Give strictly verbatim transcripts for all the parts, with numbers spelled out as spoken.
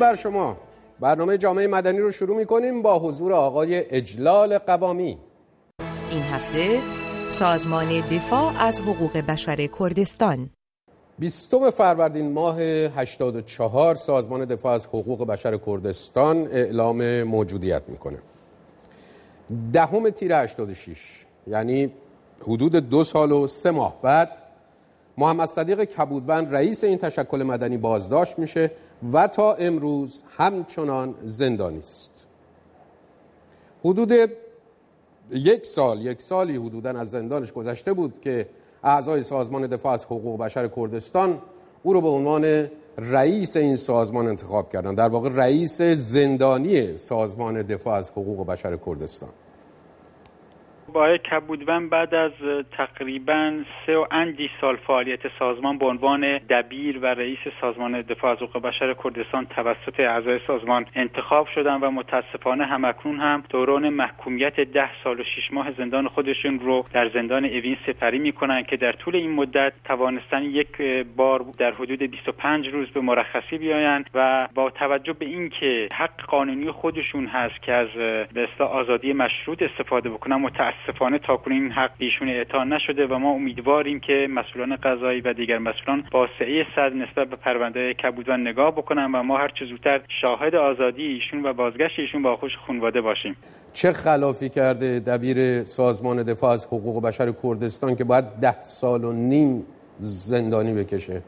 بر شما. برنامه جامعه مدنی رو شروع می‌کنیم با حضور آقای اجلال قوامی. این هفته سازمان دفاع از حقوق بشر کردستان. بیستم فروردین ماه هشتاد و چهار سازمان دفاع از حقوق بشر کردستان اعلام موجودیت میکنه. دهم تیر هشتاد و شش، یعنی حدود دو سال و سه ماه بعد، محمد صدیق کبودوند رئیس این تشکل مدنی بازداشت میشه و تا امروز همچنان زندانی است. حدود یک سال یک سالی حدوداً از زندانش گذشته بود که اعضای سازمان دفاع از حقوق بشر کردستان او رو به عنوان رئیس این سازمان انتخاب کردند، در واقع رئیس زندانی سازمان دفاع از حقوق بشر کردستان. آقای کبودوند بعد از تقریباً سه و اندی سال فعالیت سازمان به عنوان دبیر و رئیس سازمان دفاع از حقوق بشر کردستان توسط اعضای سازمان انتخاب شدند و متاسفانه همکنون هم دوران محکومیت ده سال و شش ماه زندان خودشون رو در زندان اوین سپری میکنن که در طول این مدت توانستن یک بار در حدود بیست و پنج روز به مرخصی بیایند و با توجه به اینکه حق قانونی خودشون هست که از به اصطلاح آزادی مشروط استفاده بکنن، متاسفانه تاکنون این حق ایشون اعطا نشده و ما امیدواریم که مسئولان قضایی و دیگر مسئولان با سعی صدر نسبت به پرونده کبودوند نگاه بکنن و ما هر چه زودتر شاهد آزادی ایشون و بازگشت ایشون با خوش خانواده باشیم. چه خلافی کرده دبیر سازمان دفاع از حقوق بشر کردستان که باید ده سال و نیم زندانی بکشه؟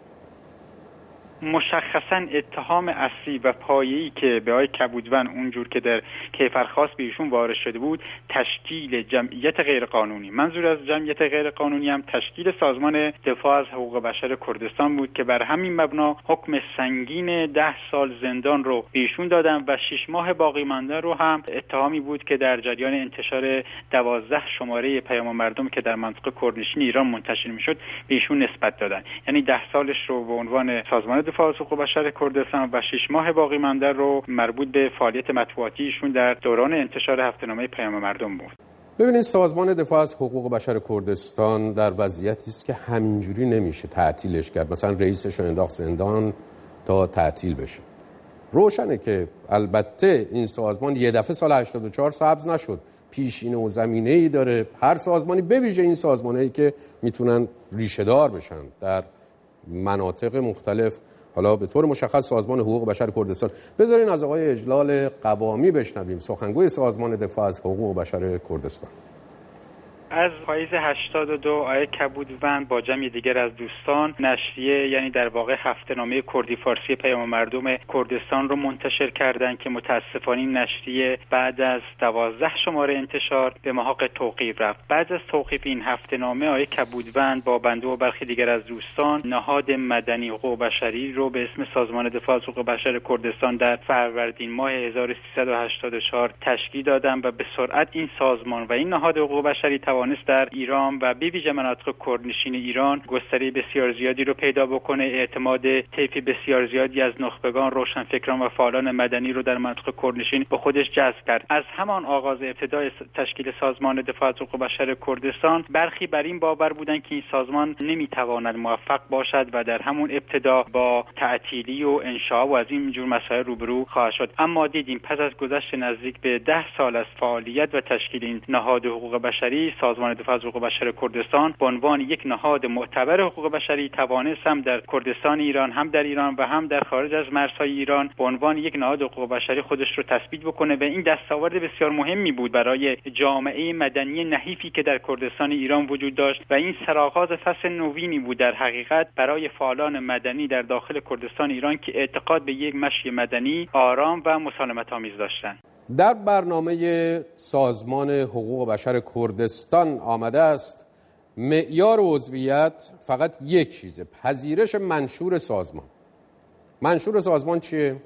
مشخصا اتهام اصلی و پایه‌ای که به آقای کبودوند اونجور که در کیفرخواست به ایشون وارد شده بود تشکیل جمعیت غیرقانونی، منظور از جمعیت غیرقانونی هم تشکیل سازمان دفاع از حقوق بشر کردستان بود که بر همین مبنا حکم سنگین ده سال زندان رو به ایشون دادن و شش ماه باقی مانده رو هم اتهامی بود که در جریان انتشار دوازده شماره پیام مردم که در منطقه کردنشین ایران منتشر میشد به ایشون نسبت دادن. یعنی ده سالش رو به عنوان سازمان دفاع از حقوق بشر کردستان و شش ماه باقی مانده رو مربوط به فعالیت مطبوعاتیشون در دوران انتشار هفته‌نامه پیام مردم بود. ببینید، سازمان دفاع از حقوق بشر کردستان در وضعیتی است که همینجوری نمیشه تعطیلش کرد، مثلا رئیسش رو انداخت زندان تا تعطیل بشه. روشنه که البته این سازمان یه دفعه سال هشتاد و چهار سبز نشد، پیشینه و زمینه‌ای داره. هر سازمانی به ویژه این سازمانایی که میتونن ریشه دار بشن در مناطق مختلف، حالا به طور مشخص سازمان حقوق بشر کردستان. بذارین از آقای اجلال قوامی بشنویم، سخنگوی سازمان دفاع از حقوق بشر کردستان. از پاییز هشتاد و دو آقای کبودوند با جمعی دیگر از دوستان نشریه، یعنی در واقع هفته‌نامه کردی فارسی پیام مردم کردستان رو منتشر کردند که متاسفانه این نشریه بعد از دوازده شماره انتشار به محاق توقیف رفت. بعد از توقیف این هفته‌نامه آقای کبودوند با بنده و برخی دیگر از دوستان نهاد مدنی حقوق بشری رو به اسم سازمان دفاع از حقوق بشر کردستان در فروردین ماه هزار و سیصد و هشتاد و چهار تشکیل دادند و به سرعت این سازمان و این نهاد حقوق بشری توانست در ایران و به ویژه مناطق کردنشین ایران گستره بسیار زیادی رو پیدا بکنه. اعتماد طیف بسیار زیادی از نخبگان، روشنفکران و فعالان مدنی رو در مناطق کردنشین به خودش جذب کرد. از همان آغاز ابتدای تشکیل سازمان دفاع از حقوق بشر کردستان برخی بر این باور بودند که این سازمان نمیتواند موفق باشد و در همون ابتدا با تعطیلی و انشاء و از این جور مسائل روبرو خواهد شد. اما دیدیم پس از گذشت نزدیک به ده سال از فعالیت و تشکیل این نهاد حقوق بشری، سازمان دفاع از حقوق بشر کردستان به عنوان یک نهاد معتبر حقوق بشری توانست هم در کردستان ایران، هم در ایران و هم در خارج از مرزهای ایران به عنوان یک نهاد حقوق بشری خودش رو تثبیت بکنه و این دستاورد بسیار مهمی بود برای جامعه مدنی نحیفی که در کردستان ایران وجود داشت و این سرآغاز فصل نوینی بود در حقیقت برای فعالان مدنی در داخل کردستان ایران که اعتقاد به یک مشی مدنی آرام و مسالمت آمیز داشتند. در برنامه سازمان حقوق بشر کردستان آمده است معیار عضویت فقط یک چیزه: پذیرش منشور سازمان. منشور سازمان چیه؟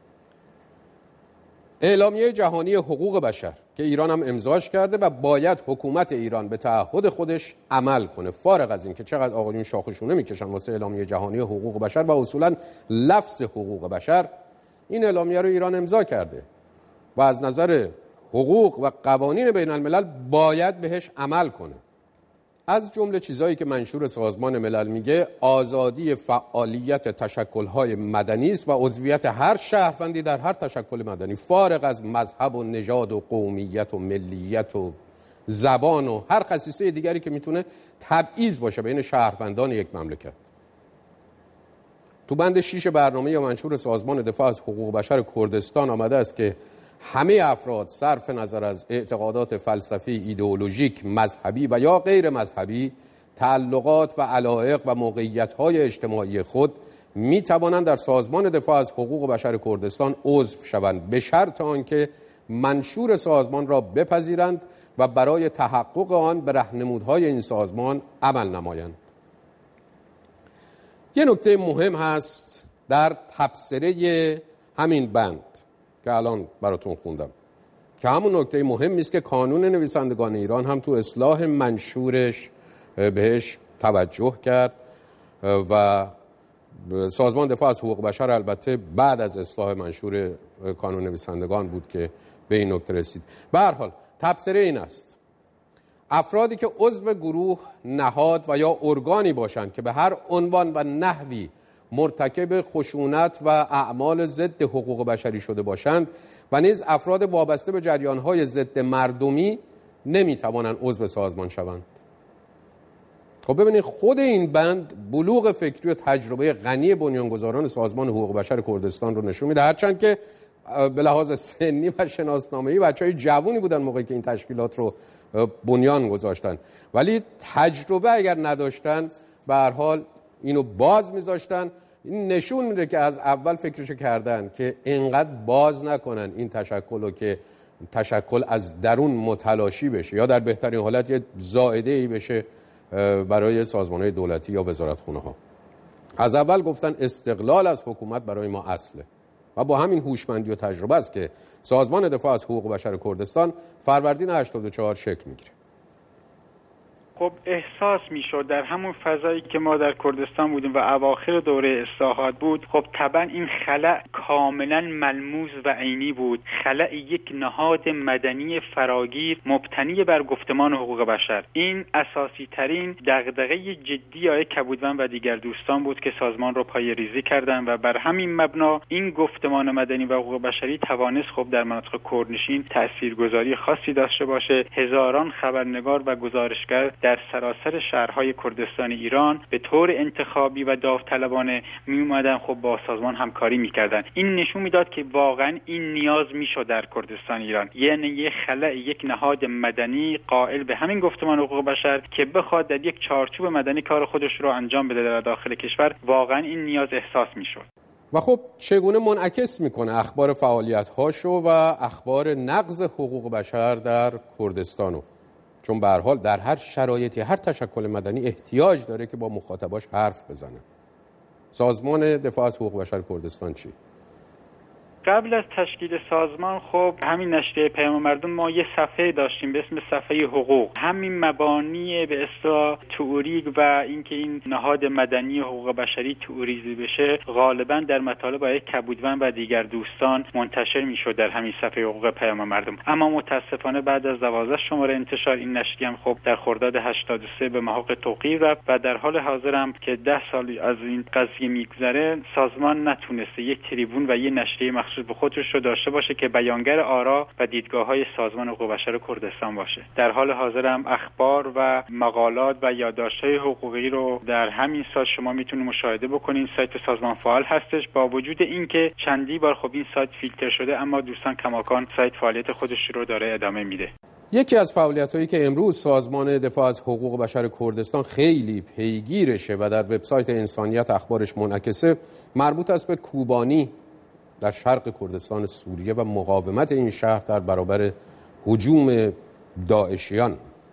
اعلامیه جهانی حقوق بشر که ایران هم امضاش کرده و باید حکومت ایران به تعهد خودش عمل کنه، فارغ از این که چقدر آقایون شاخشونه میکشن واسه اعلامیه جهانی حقوق بشر و اصولا لفظ حقوق بشر. این اعلامیه رو ایران امضا کرده و از نظر حقوق و قوانین بین الملل باید بهش عمل کنه. از جمله چیزایی که منشور سازمان ملل میگه آزادی فعالیت تشکل‌های مدنی است و عضویت هر شهروندی در هر تشکل مدنی فارغ از مذهب و نژاد و قومیت و ملیت و زبان و هر خصیصه دیگری که میتونه تبعیض باشه بین شهروندان یک مملکت. تو بند شیش برنامه یا منشور سازمان دفاع از حقوق بشر کردستان آمده است که همه افراد صرف نظر از اعتقادات فلسفی، ایدئولوژیک، مذهبی و یا غیر مذهبی، تعلقات و علایق و موقعیت‌های اجتماعی خود می توانند در سازمان دفاع از حقوق بشر کردستان عضو شوند به شرط آنکه منشور سازمان را بپذیرند و برای تحقق آن به راهنمودهای این سازمان عمل نمایند. یه نکته مهم هست در تبصره همین بند که الان براتون خوندم که همون نکته مهمی است که کانون نویسندگان ایران هم تو اصلاح منشورش بهش توجه کرد و سازمان دفاع از حقوق بشر البته بعد از اصلاح منشور کانون نویسندگان بود که به این نکته رسید. به هر حال تبصره این است: افرادی که عضو گروه، نهاد و یا ارگانی باشند که به هر عنوان و نحوی مرتکب خشونت و اعمال ضد حقوق بشری شده باشند و نیز افراد وابسته به جریان‌های ضد مردمی نمی‌توانند عضو سازمان شوند. خب ببینید خود این بند بلوغ فکری و تجربه غنی بنیانگذاران سازمان حقوق بشر کردستان رو نشون میده، هرچند که به لحاظ سنی و شناسنامه‌ای بچه‌های جوونی بودن موقعی که این تشکیلات رو بنیان گذاشتن، ولی تجربه اگر نداشتن به هر حال اینو باز میذاشتن. این نشون میده که از اول فکرشو کردن که اینقدر باز نکنن این تشکل رو که تشکل از درون متلاشی بشه یا در بهترین حالت یه زائده‌ای بشه برای سازمان‌های دولتی یا وزارتخونه ها. از اول گفتن استقلال از حکومت برای ما اصله و با همین هوشمندی و تجربه است که سازمان دفاع از حقوق بشر کردستان فروردین هشتاد و چهار شکل میگیره. خب احساس میشد در همون فضایی که ما در کردستان بودیم و اواخر دوره اصلاحات بود، خب طبعا این خلأ کاملا ملموس و عینی بود. خلأ یک نهاد مدنی فراگیر مبتنی بر گفتمان حقوق بشر. این اساسی ترین دغدغه جدی آقای کبودوند و دیگر دوستان بود که سازمان رو پایه‌ریزی کردند و بر همین مبنا این گفتمان مدنی و حقوق بشری توانست خب در مناطق کردنشین تاثیرگذاری خاصی داشته باشه. هزاران خبرنگار و گزارشگر در سراسر شهرهای کردستان ایران به طور انتخابی و داوطلبانه می اومدن خب با سازمان همکاری میکردن. این نشون میداد که واقعا این نیاز میشد در کردستان ایران، یعنی یک خلأ یک نهاد مدنی قائل به همین گفتمان حقوق بشر که بخواد در یک چارچوب مدنی کار خودش رو انجام بده در داخل کشور. واقعا این نیاز احساس میشد. و خب چگونه منعکس میکنه اخبار فعالیت هاشو و اخبار نقض حقوق بشر در کردستانو؟ چون به هر حال در هر شرایطی هر تشکل مدنی احتیاج داره که با مخاطباش حرف بزنه. سازمان دفاع از حقوق بشر کردستان چی؟ قبل از تشکیل سازمان خب همین نشریه پیام مردم ما یه صفحه داشتیم به اسم صفحه حقوق. همین مبانی به اصطلاح تئوریک و اینکه این نهاد مدنی حقوق بشری تئوریزی بشه غالبا در مطالب آقای کبودوند و دیگر دوستان منتشر میشد در همین صفحه حقوق پیام مردم. اما متاسفانه بعد از دوازده شماره انتشار این نشریه هم خب در خرداد هشتاد و سه به محقق توقیف رفت و در حال حاضر هم که ده سال از این قضیه میگذره سازمان نتونسته یک تریبون و یک نشریه مخصوص به خودش رو داشته باشه که بیانگر آرا و دیدگاه‌های سازمان حقوق بشر کردستان باشه. در حال حاضر هم اخبار و مقالات و یادداشت‌های حقوقی رو در همین سایت شما میتونید مشاهده بکنید. سایت سازمان فعال هستش، با وجود اینکه چندی بار خب این سایت فیلتر شده اما دوستان کماکان سایت فعالیت خودش رو داره ادامه میده. یکی از فعالیت‌هایی که امروز سازمان دفاع از حقوق بشر کردستان خیلی پیگیرشه و در وبسایت انسانیت اخبارش منعکسه مربوط است به کوبانی در شرق کردستان سوریه و مقاومت این شهر در برابر هجوم داعشیان.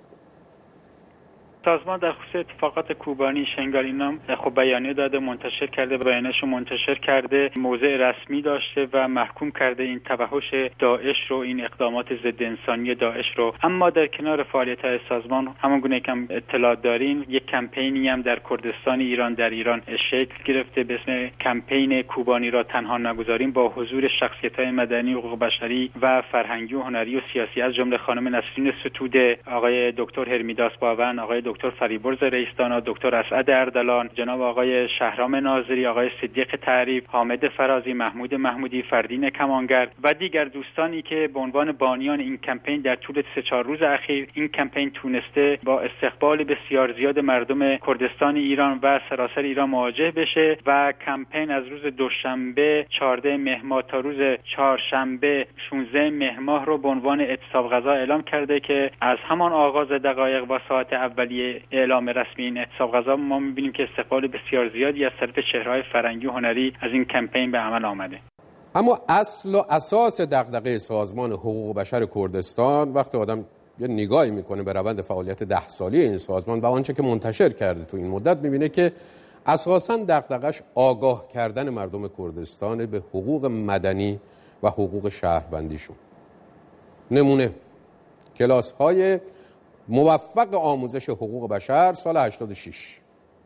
سازمان در خصوص اتفاقات کوبانی شنگال اینا خب بیانیه داده، منتشر کرده، بیانیه‌شو منتشر کرده، موضع رسمی داشته و محکوم کرده این توحش داعش رو، این اقدامات ضد انسانی داعش رو. اما در کنار فعالیت‌های سازمان همونگونه که اطلاع دارین یک کمپینی هم در کردستان ایران در ایران شکل گرفته به اسم کمپین کوبانی را تنها نگذاریم، با حضور شخصیت‌های مدنی، حقوق بشری و فرهنگی و هنری و سیاسی از جمله خانم نسرین ستوده، آقای دکتر هرمیداس باون، آقای دکتر فریبرز رئیس‌دانا، دکتر اسعد اردلان، جناب آقای شهرام ناظری، آقای صدیق تعریف، حامد فرازی، محمود محمودی، فردین کمانگر و دیگر دوستانی که به عنوان بانیان این کمپین در طول سه چهار روز اخیر این کمپین تونسته با استقبال بسیار زیاد مردم کردستان ایران و سراسر ایران مواجه بشه و کمپین از روز دوشنبه چهارده مهر ماه تا روز چهارشنبه شانزده مهر ماه رو به عنوان اعتصاب غذا اعلام کرده که از همان آغاز دقایق و ساعت اولیه اعلام رسمی این اعتصاب غذا ما می‌بینیم که استقبال بسیار زیادی از طرف چهره‌های فرهنگی و هنری از این کمپین به عمل آمده. اما اصل و اساس دغدغه سازمان حقوق بشر کردستان وقتی آدم یه نگاهی میکنه به روند فعالیت ده سالی این سازمان و آنچه که منتشر کرده تو این مدت میبینه که اساساً دغدغه‌اش آگاه کردن مردم کردستان به حقوق مدنی و حقوق شهروندیشون. نمونه کلاس‌های موفق آموزش حقوق بشر سال هشتاد و شش.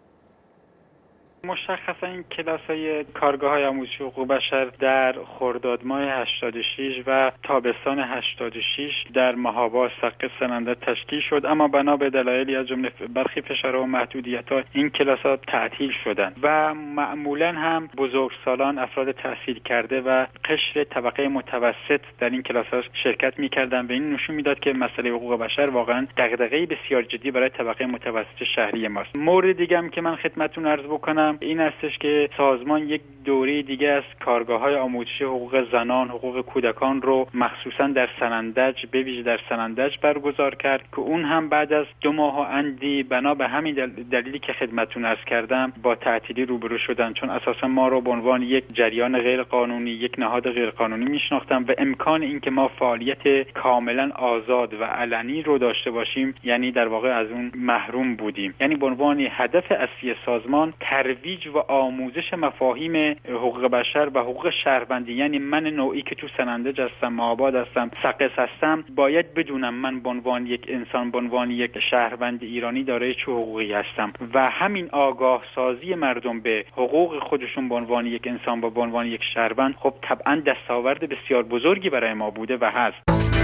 مشخصا این کلاس‌های کارگاه‌های آموزشی حقوق بشر در خرداد ماه هشتاد و شش و تابستان هشتاد و شش در ماه‌آباد سقه سننده تشکیل شد، اما بنا به دلایلی از جمله برخی فشارها و محدودیت‌ها این کلاس‌ها تعطیل شدند و معمولاً هم بزرگسالان، افراد تحصیل کرده و قشر طبقه متوسط در این کلاس‌ها شرکت می‌کردند و این نشون میداد که مسئله حقوق بشر واقعاً دغدغه‌ای بسیار جدی برای طبقه متوسط شهری ماست. مورد دیگه هم که من خدمتتون عرض بکنم این استش که سازمان یک دوره دیگه از کارگاه‌های آموزشی حقوق زنان، حقوق کودکان رو مخصوصاً در سنندج، به ویژه در سنندج برگزار کرد که اون هم بعد از دو ماه و اندی بنا به همین دلیلی که خدمتتون عرض کردم با تعطیلی روبرو شدن، چون اساساً ما رو به عنوان یک جریان غیر قانونی، یک نهاد غیر قانونی میشناختن و امکان این که ما فعالیت کاملاً آزاد و علنی رو داشته باشیم یعنی در واقع از اون محروم بودیم. یعنی به عنوان هدف اصلی سازمان ترویج و آموزش مفاهیم حقوق بشر و حقوق شهروندی، یعنی من نوعی که تو سنندج هستم، ماه‌آباد هستم، سقس هستم، باید بدونم من به عنوان یک انسان، به عنوان یک شهروند ایرانی دارای چه حقوقی هستم و همین آگاه سازی مردم به حقوق خودشون به عنوان یک انسان و به عنوان یک شهروند خب طبعا دستاورد بسیار بزرگی برای ما بوده و هست.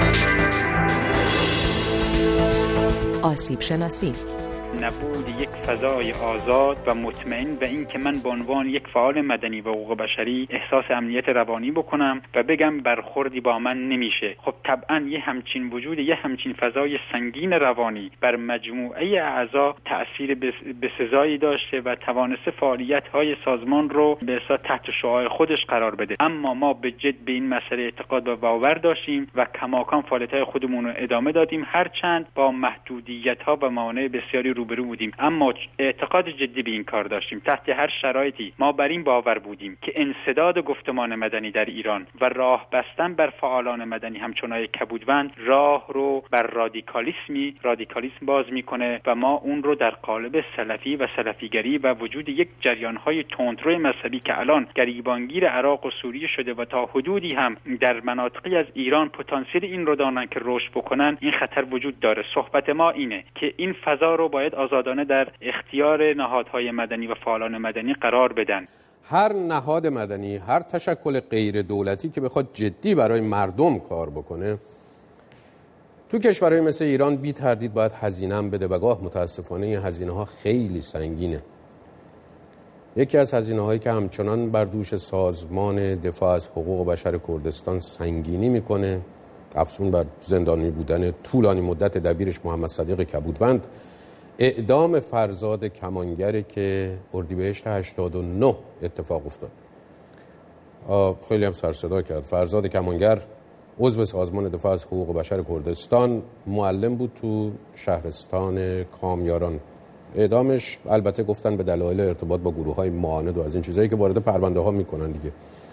آسیب شناسی نبود یک فضای آزاد و مطمئن و این که من به عنوان یک فعال مدنی و حقوق بشری احساس امنیت روانی بکنم و بگم برخوردی با من نمیشه، خب طبعا یه همچین وجود، یه همچین فضای سنگین روانی بر مجموعه اعضا تأثیر بسزایی داشته و توانسته فعالیت‌های سازمان رو به اصطلاح تحت شعاع خودش قرار بده. اما ما به جد به این مسئله اعتقاد و باور داشتیم و کماکان فعالیت‌های خودمون رو ادامه دادیم، هرچند با محدودیت‌ها و موانع بسیاری روبرو بودیم، اما اعتقاد جدی به این کار داشتیم. تحت هر شرایطی ما بر این باور بودیم که انسداد گفتمان مدنی در ایران و راه بستن بر فعالان مدنی همچنان کبودوند راه رو بر رادیکالیسمی رادیکالیسم باز میکنه و ما اون رو در قالب سلفی و سلفیگری و وجود یک جریان‌های تندرو مذهبی که الان گریبانگیر عراق و سوریه شده و تا حدودی هم در مناطقی از ایران پتانسیل این رو دارن که رشد بکنن، این خطر وجود داره. صحبت ما اینه که این فضا رو باید آزادانه در اختیار نهادهای مدنی و فعالان مدنی قرار بدن. هر نهاد مدنی، هر تشکل غیر دولتی که بخواد جدی برای مردم کار بکنه تو کشورهای مثل ایران بی تردید باید هزینه هم بده و گاه متاسفانه این هزینه ها خیلی سنگینه. یکی از هزینه هایی که همچنان بر دوش سازمان دفاع از حقوق بشر کردستان سنگینی میکنه افزون بر زندانی بودن طولانی مدت دبیرش محمد صدیق کبودوند، اعدام فرزاد کمانگری که اردیبهشت هشتاد و نه اتفاق افتاد. خیلی هم سر صدا کرد. فرزاد کمانگر عضو سازمان دفاع از حقوق بشر کردستان، معلم بود تو شهرستان کامیاران. اعدامش البته گفتن به دلایل ارتباط با گروه‌های معاند و از این چیزایی که وارد پرونده‌ها میکنن دیگه.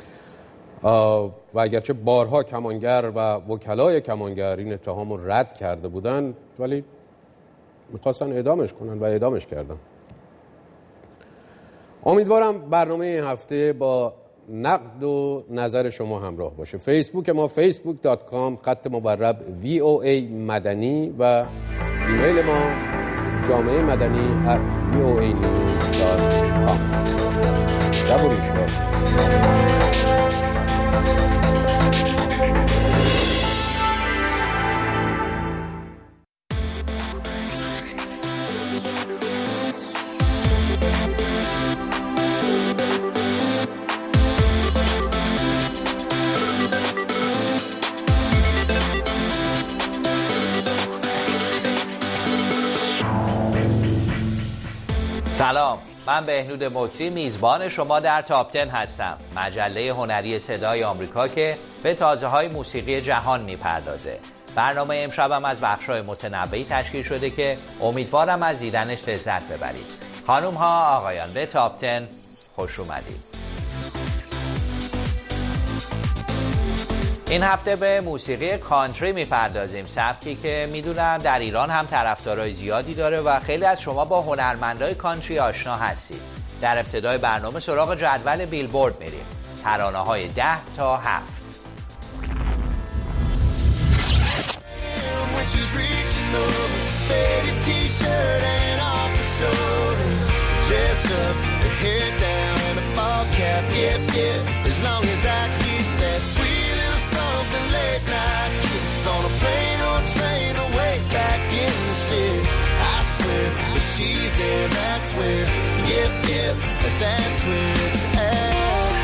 و اگرچه بارها کمانگر و وکلای کمانگر این اتهام رو رد کرده بودن ولی میخواستن اعدامش کنن و اعدامش کردن. امیدوارم برنامه این هفته با نقد و نظر شما همراه باشه. فیسبوک ما فیسبوک دات کام خط مورب وی او ای مدنی و ایمیل ما جامعه مدنی ات وی او ای نیوز دات کام. شب و روز بخیر. سلام، من بهنود مکری میزبان شما در تاپ ده هستم، مجله هنری صدای آمریکا که به تازه‌های موسیقی جهان میپردازه. برنامه امشبم از بخش‌های متنوعی تشکیل شده که امیدوارم از دیدنش لذت ببرید. خانم ها آقایان، به تاپ ده خوش اومدید. این هفته به موسیقی کانتری میپردازیم، سبکی که میدونم در ایران هم طرفدارای زیادی داره و خیلی از شما با هنرمندای کانتری آشنا هستید. در ابتدای برنامه سراغ جدول بیلبورد میریم، ترانه‌های ده تا هفت. Late night kiss on a plane or train away back in the sticks. I swear if she's there, that's where, yep, yep, that's where it's at.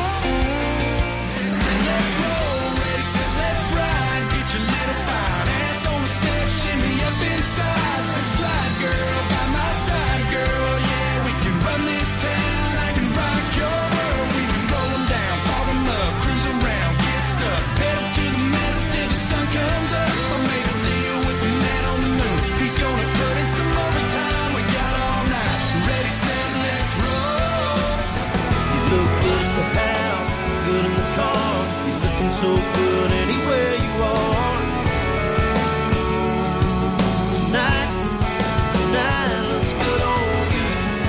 So let's roll, ready, set, let's ride. Get your little fine ass on the step, shimmy up inside. Slide, girl, by my side, girl, yeah, we can run this town. I can rock your world. We can roll them down, fall them up, cruise around, get stuck, pedal to the metal till the sun comes up. I made a deal with the man on the moon. He's gonna put in some overtime. We got all night. Ready, set, let's roll. You look good in the house, good in the car. You're looking so good anywhere you are. Tonight, tonight looks good on you.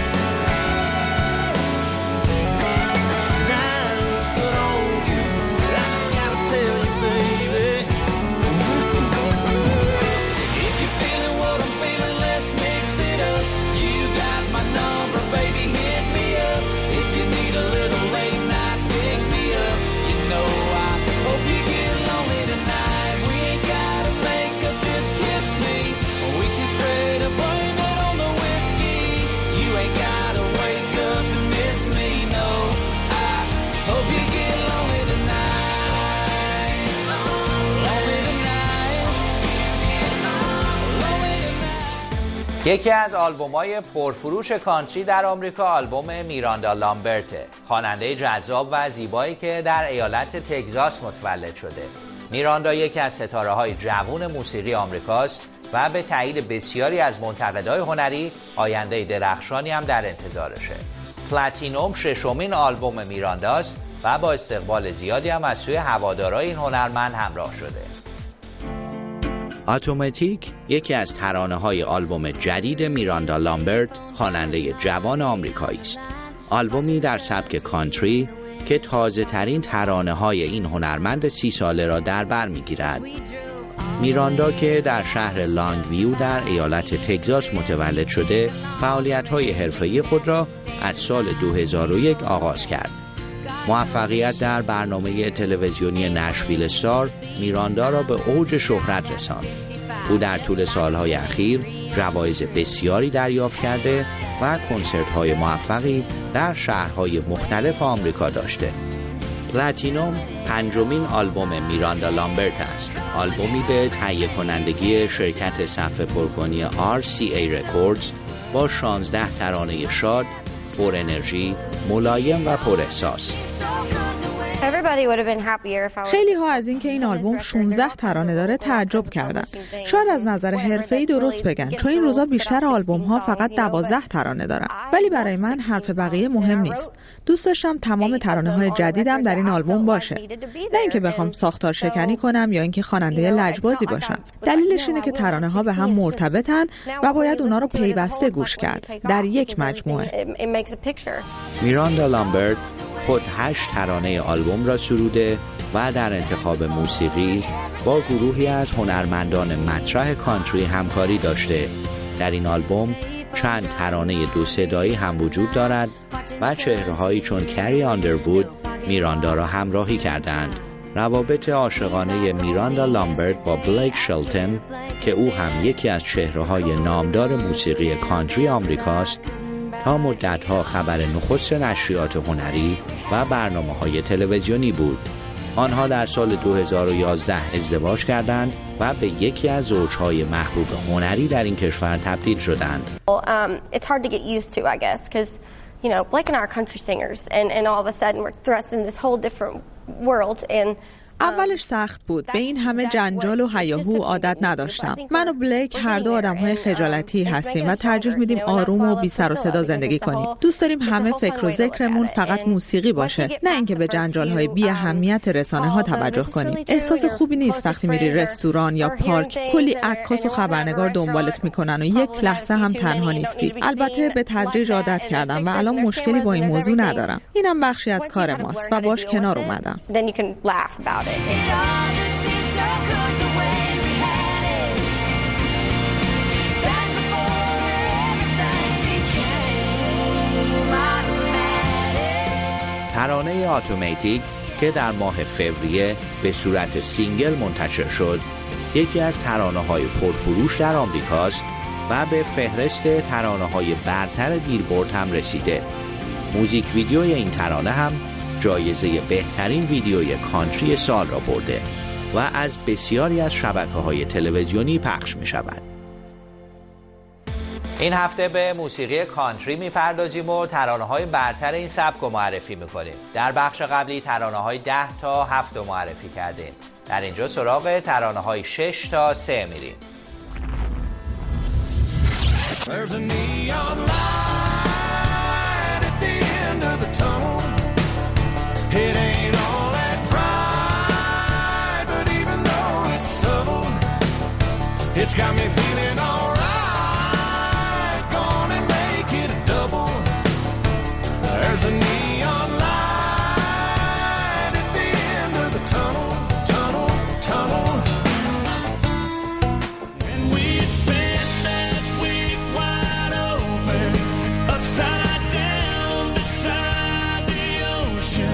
Tonight looks good on you. I just gotta tell you, baby. If you're feeling what I'm feeling, let's mix it up. You got my number, baby, hit me up. If you need a little late night, pick me up. You know I hope you get lonely tonight. We ain't gotta make up, just kiss me. We can straight up blame it on the whiskey. You ain't gotta wake up and miss me, no. I hope you get lonely tonight. Lonely tonight. Lonely tonight. یکی از آلبوم‌های پرفروش کانتری در آمریکا آلبوم میراندا لامبرته، خواننده جذاب و زیبایی که در ایالت تگزاس متولد شده. میراندا یکی از ستاره‌های جوان موسیقی آمریکاست و به تایید بسیاری از منتقدای هنری آینده درخشانی هم در انتظارشه. پلاتینوم ششمین آلبوم میرانداست و با استقبال زیادی هم از سوی هوادارای این هنرمند همراه شده. اتوماتیک یکی از ترانه‌های آلبوم جدید میراندا لامبرت، خواننده جوان آمریکایی است. آلبومی در سبک کانتری که تازه‌ترین ترانه‌های این هنرمند سی ساله را در بر می‌گیرد. میراندا که در شهر لانگویو در ایالت تگزاس متولد شده، فعالیت‌های حرفه‌ای خود را از سال دو هزار و یک آغاز کرد. موفقیت در برنامه تلویزیونی نشویل استار میراندا را به اوج شهرت رساند. او در طول سالهای اخیر جوایز بسیاری دریافت کرده و کنسرت‌های موفقی در شهرهای مختلف آمریکا داشته. پلاتینوم پنجمین آلبوم میراندا لامبرت است. آلبومی به تهیه کنندگی شرکت صفحه پرکنی آر سی ای Records با شانزده ترانه شاد، پر انرژی، ملایم و پر احساس. خیلی ها از اینکه این آلبوم شانزده ترانه داره تعجب کردن. شاید از نظر حرفه‌ای درست بگن، چون این روزا بیشتر آلبوم ها فقط دوازده ترانه دارن. ولی برای من حرف بقیه مهم نیست. دوست داشتم تمام ترانه های جدیدم در این آلبوم باشه. نه اینکه بخوام ساختار شکنی کنم یا اینکه خواننده لجبازی باشم. دلیلش اینه که ترانه ها به هم مرتبطن و باید اونا رو پیوسته گوش کرد در یک مجموعه. میراندا لامبرت خود هشت ترانه آلبوم را سروده و در انتخاب موسیقی با گروهی از هنرمندان مطرح کانتری همکاری داشته. در این آلبوم چند ترانه دو صدایی هم وجود دارد و چهره‌هایی چون کری آندروود میراندا را همراهی کردند. روابط عاشقانه میراندا لامبرت با بلیک شلتن که او هم یکی از چهره‌های نامدار موسیقی کانتری آمریکاست، تا مدت‌ها خبر نخست نشریات هنری و برنامه‌های تلویزیونی بود. آنها در سال دو هزار و یازده ازدواج کردند و به یکی از زوجهای محبوب هنری در این کشور تبدیل شدند. Um, it's hard to get used to, I guess, because you know, Blake and I are country singers, and and all of a sudden we're thrust in this whole different world and اولش سخت بود. به این همه جنجال و هیاهو عادت نداشتم. من و بلیک هر دو آدم‌های خجالتی هستیم و ترجیح میدیم آروم و بی سر و صدا زندگی کنیم. دوست داریم همه فکر و ذکرمون فقط موسیقی باشه، نه اینکه به جنجال‌های بی اهمیت رسانه‌ها توجه کنیم. احساس خوبی نیست وقتی میری رستوران یا پارک، کلی عکاس و خبرنگار دنبالت میکنن و یک لحظه هم تنها نیستی. البته به تدریج عادت کردم و الان مشکلی با این موضوع ندارم. اینم بخشی از کار ماست و باش کنار اومدم. It all just seems so good the way we had it back before everything became automatic. ترانه اتوماتیک که در ماه فوریه به صورت سینگل منتشر شد، یکی از ترانه‌های پرفروش در آمریکاست و به فهرست ترانه‌های برتر بیلبورد هم رسیده. موزیک ویدیوی این ترانه هم جایزه بهترین ویدیوی کانتری سال را برده و از بسیاری از شبکه‌های تلویزیونی پخش می‌شود. این هفته به موسیقی کانتری می‌پردازیم و ترانه‌های برتر این سبک رو معرفی می‌کنیم. در بخش قبلی ترانه‌های ده تا هفت رو معرفی کردیم. در اینجا سراغ ترانه‌های شش تا سه میریم. There's a neon light at the end of the tunnel. It ain't all that bright, but even though it's subtle, it's got me feeling alright. Gonna make it a double. There's a neon light at the end of the tunnel, tunnel, tunnel. And we spent that week wide open, upside down beside the ocean.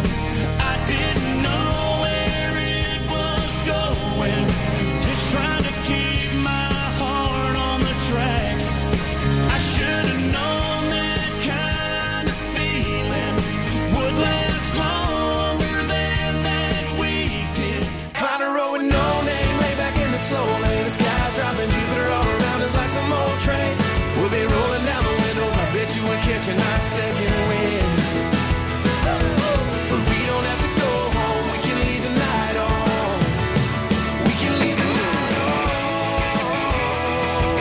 Catching our second wind, but we don't have to go home. We can leave the night on. We can leave the night on.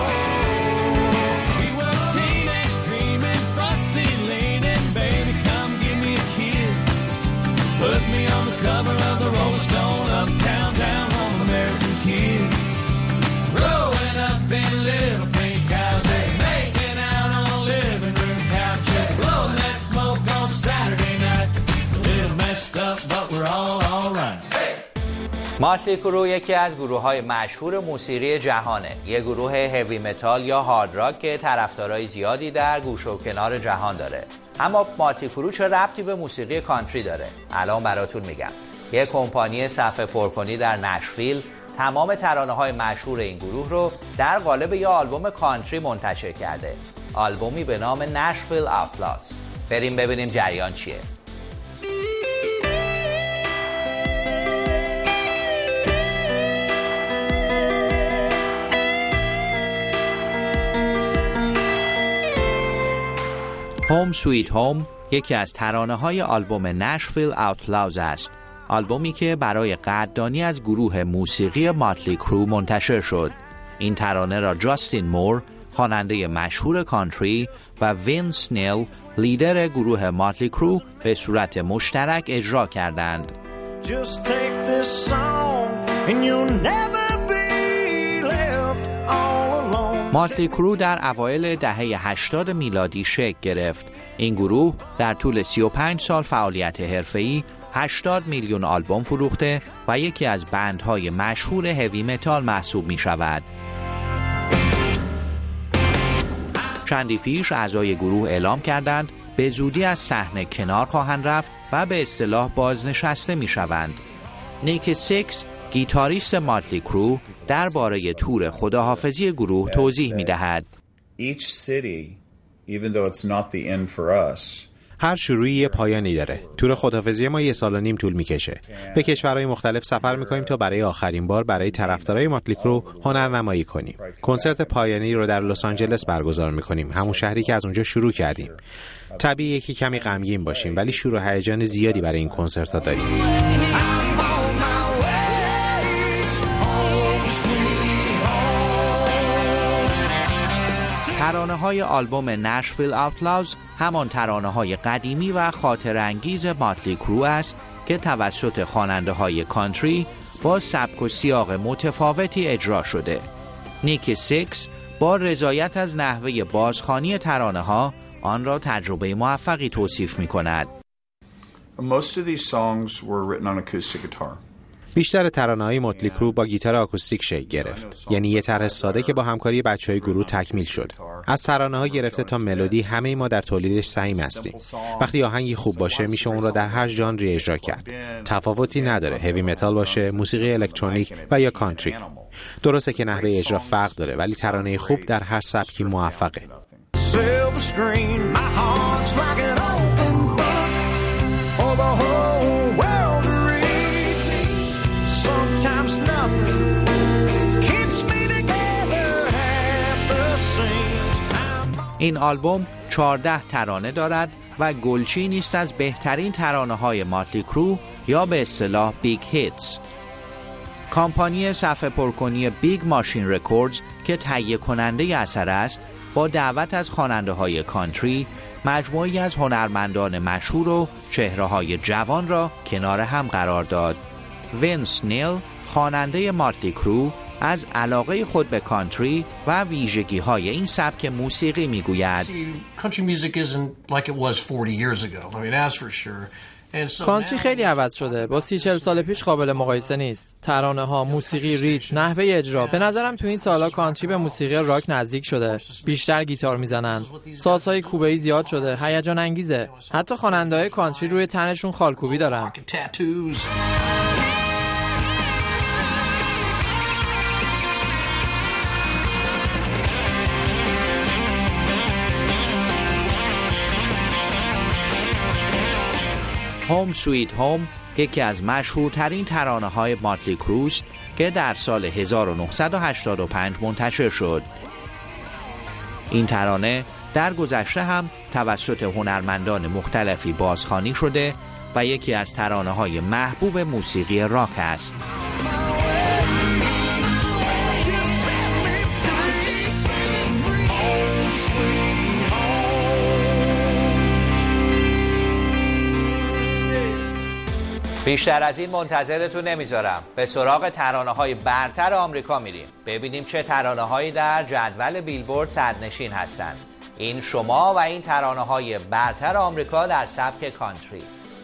We were teenage dreaming, front seat leaning, baby, come give me a kiss. Put me on the cover of the Rolling Stone, uptown, down home, American kids. Growing up in little pink houses, making out on a living room couches, blowing that smoke on Saturday night. A little messed up, but we're all all right. ماتلی کرو یکی از گروه‌های مشهور موسیقی جهانه. یک گروه هیوی متال یا هارد راک که طرفدارای زیادی در گوشه و کنار جهان داره. اما ماتلی کرو چه ربطی به موسیقی کانتری داره؟ الان براتون میگم. یک کمپانی صفحه پرکنی در نشویل تمام ترانه‌های مشهور این گروه رو در قالب یک آلبوم کانتری منتشر کرده. آلبومی به نام نشویل آوتلاز. بریم ببینیم جریان چیه. هوم سویت هوم یکی از ترانه‌های آلبوم نشویل آوتلاز است. آلبومی که برای قدردانی از گروه موسیقی ماتلی کرو منتشر شد. این ترانه را جاستین مور، خواننده مشهور کانتری، و وینس نیل، لیدر گروه ماتلی کرو، به صورت مشترک اجرا کردند. Just take this song and you'll never be left all alone. ماتلی کرو در اوایل دهه هشتاد میلادی شکل گرفت. این گروه در طول سی و پنج سال فعالیت حرفه‌ای هشتاد میلیون آلبوم فروخته و یکی از بندهای مشهور هیوی متال محسوب می شود. چندی پیش اعضای گروه اعلام کردند به زودی از صحنه کنار خواهند رفت و به اصطلاح بازنشسته می شوند. نیک سیکس، گیتاریست ماتلی کرو، درباره تور خداحافظی گروه توضیح می دهد. Each city, even though it's not the end for us, هر شروعی یه پایانی داره. تور خداحافظی ما یه سال و نیم طول میکشه. به کشورهای مختلف سفر میکنیم تا برای آخرین بار برای طرفدارای ماتلی کرو هنرنمایی کنیم. کنسرت پایانی رو در لس آنجلس برگزار میکنیم، همون شهری که از اونجا شروع کردیم. طبیعیه که کمی غمگین باشیم، ولی شور و هیجان زیادی برای این کنسرت‌ها داریم. ترانه‌های آلبوم نشویل آوتلاوز همان ترانه‌های قدیمی و خاطرانگیز ماتلی کرو است که توسط خواننده‌های کانتری با سبک و سیاق متفاوتی اجرا شده. نیکی سیکس با رضایت از نحوه بازخوانی ترانه‌ها آن را تجربه موفقی توصیف می‌کند. Most of these songs were written on acoustic guitar. بیشتر ترانه‌های ماتلی کرو با گیتار آکوستیک شکل گرفت، یعنی یه طرح ساده که با همکاری بچه‌های گروه تکمیل شد. از ترانه‌ها گرفته تا ملودی همه ما در تولیدش سعی هستیم. وقتی آهنگی خوب باشه میشه اون را در هر ژانری اجرا کرد. تفاوتی نداره هوی متال باشه، موسیقی الکترونیک و یا کانتری. درسته که نحوه اجرا فرق داره، ولی ترانه خوب در هر سبکی موفقه. این آلبوم چهارده ترانه دارد و گلچینی است از بهترین ترانه‌های ماتلی کرو یا به اصطلاح بیگ هیتس. کمپانی صفحه پرکنی بیگ ماشین رکوردز که تهیه کننده اثر است، با دعوت از خواننده‌های کانتری مجموعه‌ای از هنرمندان مشهور و چهره‌های جوان را کنار هم قرار داد. وینس نیل، خواننده ماتلی کرو، از علاقه خود به کانتری و ویژگی‌های این سبک موسیقی می‌گوید. کانتری خیلی عوض شده. با سی چهل سال پیش قابل مقایسه نیست. ترانه‌ها، موسیقی، ریتم، نحوه اجرا. به نظرم تو این سالا کانتری به موسیقی راک نزدیک شده. بیشتر گیتار میزنن. سازهای کوبه‌ای زیاد شده. هیجان انگیزه. حتی خواننده‌های کانتری روی تنشون خالکوبی دارن. هوم سویت هوم یکی از مشهورترین ترانه‌های ماتلی کرو است که در سال هزار و نهصد و هشتاد و پنج منتشر شد. این ترانه در گذشته هم توسط هنرمندان مختلفی بازخوانی شده و یکی از ترانه‌های محبوب موسیقی راک است. بیشتر از این منتظرتون نمیذارم. به سراغ ترانه‌های برتر آمریکا میریم. ببینیم چه ترانه‌هایی در جدول بیلبورد صدرنشین هستند. این شما و این ترانه‌های برتر آمریکا در سبک کانتری.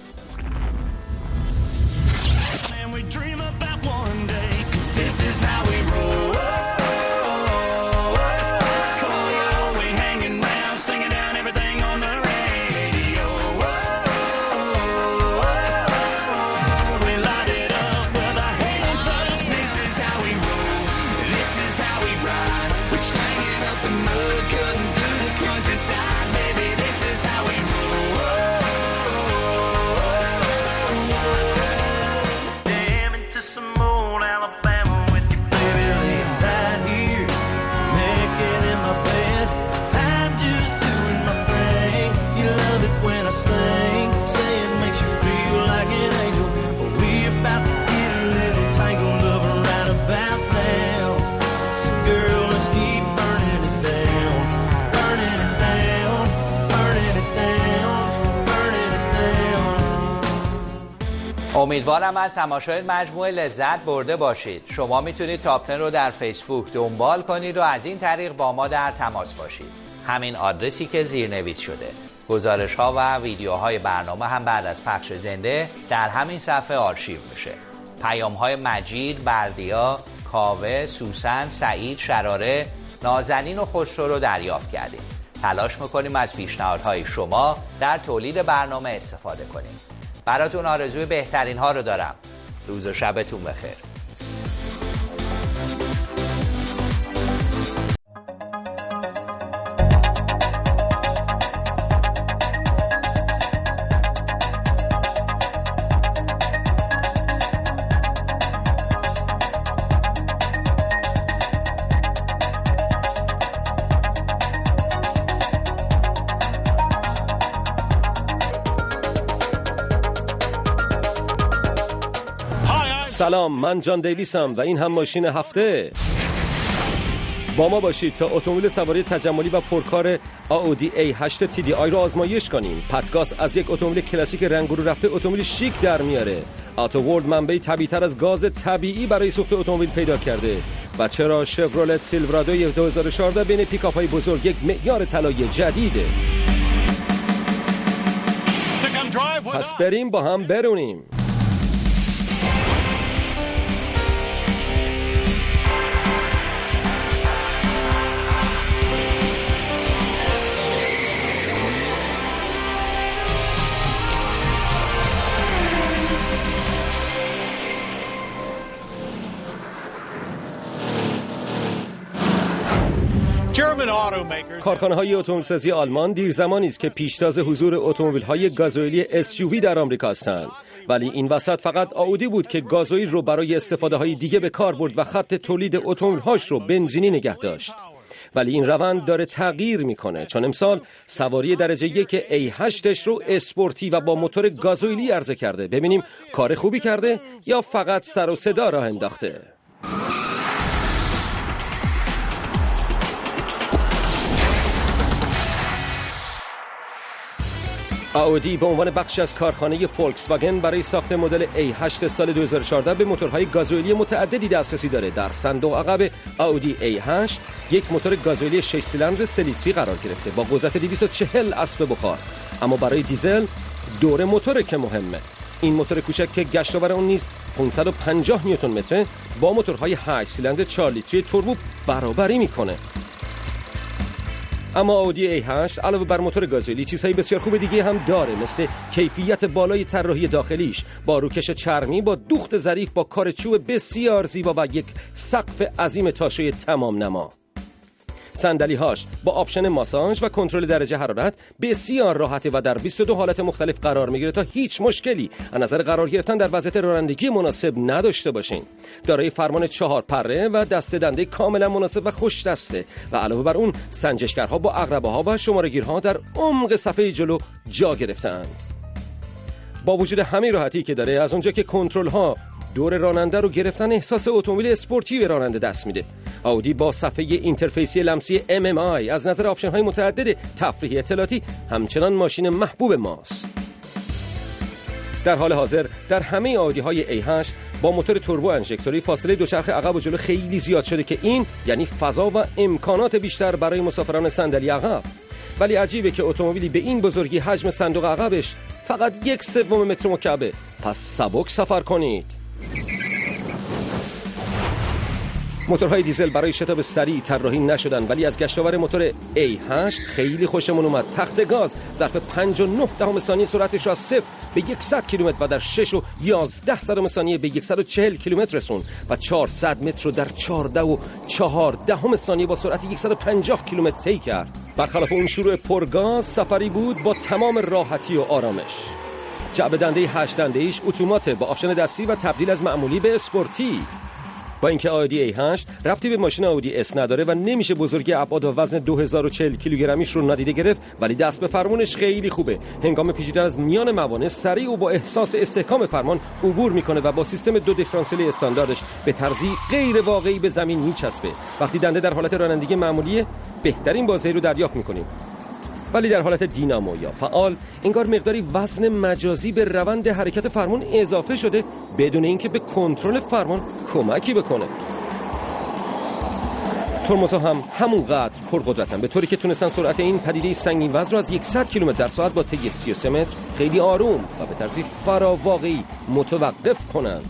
امیدوارم از تماشای مجموعه لذت برده باشید. شما میتونید تاپ ده رو در فیسبوک دنبال کنید و از این طریق با ما در تماس باشید. همین آدرسی که زیرنویس شده. گزارش ها و ویدیوهای برنامه هم بعد از پخش زنده در همین صفحه آرشیو میشه. پیام های مجید، بردیا، کاوه، سوسن، سعید، شراره، نازنین و خسرو رو دریافت کردیم. تلاش میکنیم از پیشنهادهای شما در تولید برنامه استفاده کنیم. براتون آرزوی بهترین ها رو دارم. روز و شبتون بخیر. سلام، من جان دیویسم و این هم ماشین هفته. با ما باشید تا اتومبیل سواری تجملی و پرکار آودی ای هشت تی دی آی رو آزمایش کنیم. پتگاز از یک اتومبیل کلاسیک رنگ رو رفته اتومبیل شیک در میاره. آتوورد منبعی طبیعی‌تر از گاز طبیعی برای سوخت اتومبیل پیدا کرده. و چرا شفرولت سیلورادو دو هزار و چهارده بین پیکاپ‌های بزرگ یک معیار طلایی جدیده. پس بریم با هم برونیم. کارخانه‌های اتومبیل‌سازی آلمان دیر زمانی است که پیشتاز حضور اتومبیل‌های گازوئیلی اس یو وی در آمریکا هستند، ولی این وسط فقط آودی بود که گازوئیل رو برای استفاده‌های دیگه به کار برد و خط تولید اتومبیل‌هاش رو بنزینی نگه داشت. ولی این روند داره تغییر میکنه، چون امسال سواری درجه یک ای هشتش رو اسپورتی و با موتور گازوئیلی عرضه کرده. ببینیم کار خوبی کرده یا فقط سر و صدا راه انداخته. آودی به عنوان بخشی از کارخانه فولکس واگن برای ساخت مدل ای هشت سال دو هزار و چهارده به موتورهای گازوئیلی متعددی دسترسی داره. در صندوق عقب آودی ای هشت یک موتور گازوئیلی شش سیلندر سه لیتری قرار گرفته با قدرت دویست و چهل اسب بخار. اما برای دیزل دور موتور که مهمه. این موتور کوچک که گشتاور اون نیز پانصد و پنجاه نیوتن متر با موتورهای هشت سیلندر چهار لیتری توربو برابری میکنه. اما آودی ای هشت علاوه بر موتور گازوئیلی چیزهای بسیار خوب دیگه هم داره، مثل کیفیت بالای طراحی داخلیش با روکش چرمی، با دوخت ظریف، با کار چوب بسیار زیبا و یک سقف عظیم تاشوی تمام نما. صندلی‌هاش با آپشن ماساژ و کنترل درجه حرارت بسیار راحته و در بیست و دو حالت مختلف قرار میگیره تا هیچ مشکلی از نظر قرار گرفتن در وضعیت رانندگی مناسب نداشته باشین. دارای فرمان چهار پره و دسته دنده کاملا مناسب و خوش دسته و علاوه بر اون سنجشگرها با عقربه‌ها و شماره‌گیرها در عمق صفحه جلو جا گرفتند. با وجود همه راحتی که داره، از اونجا که کنترل‌ها دور راننده رو گرفتن احساس اتومبیل اسپورتی به راننده دست میده. آودی با صفحه اینترفیسی لمسی ام ام آی از نظر آپشن‌های متعدد تفریحی اطلاعاتی همچنان ماشین محبوب ماست. در حال حاضر در همه آودی‌های ای هشت با موتور توربو انژکتوری فاصله دوچرخه عقب و جلو خیلی زیاد شده که این یعنی فضا و امکانات بیشتر برای مسافران صندلی عقب. ولی عجیبه که اتومبیلی به این بزرگی حجم صندوق عقبش فقط یک سوم متر مکعبه. پس سبک سفر کنید. موتورهای دیزل برای شتاب سریع طراحی نشدن، ولی از گشتاور موتور ای هشت خیلی خوشمون اومد. تخت گاز ظرف پنج و نه دهم ثانیه سرعتش را از صفر به صد کیلومتر و در شش و یازده صدم ثانیه به صد و چهل کیلومتر رسون و چهارصد متر رو در چهارده و چهار دهم ثانیه با سرعت صد و پنجاه کیلومتر طی کرد. برخلاف اون شروع پرگاز سفری بود با تمام راحتی و آرامش. جعبه دنده هشت دنده ایش اتوماته با آپشن دستی و تبدیل از معمولی به اسپورتی. با اینکه آودی ای هشت ربطی به ماشین آودی اس نداره و نمیشه بزرگی ابعاد و وزن دو هزار و چهل کیلوگرمیش رو نادیده گرفت، ولی دست به فرمونش خیلی خوبه. هنگام پیچیدن از میان موانع سریع و با احساس استحکام فرمان عبور میکنه و با سیستم دو دیفرانسیل استانداردش به طرزی غیر واقعی به زمین میچسبه. وقتی دنده در حالت رانندگی معمولیه بهترین بازی رو دریافت میکنیم، ولی در حالت دینامو یا فعال انگار مقداری وزن مجازی به روند حرکت فرمان اضافه شده بدون اینکه به کنترل فرمان کمکی بکنه. ترمزها هم همونقدر پرقدرتن، به طوری که تونستن سرعت این پدیده سنگین وزن رو از صد کیلومتر در ساعت با طی سی و سه متر خیلی آروم و به طرزی فراواقعی متوقف کنن.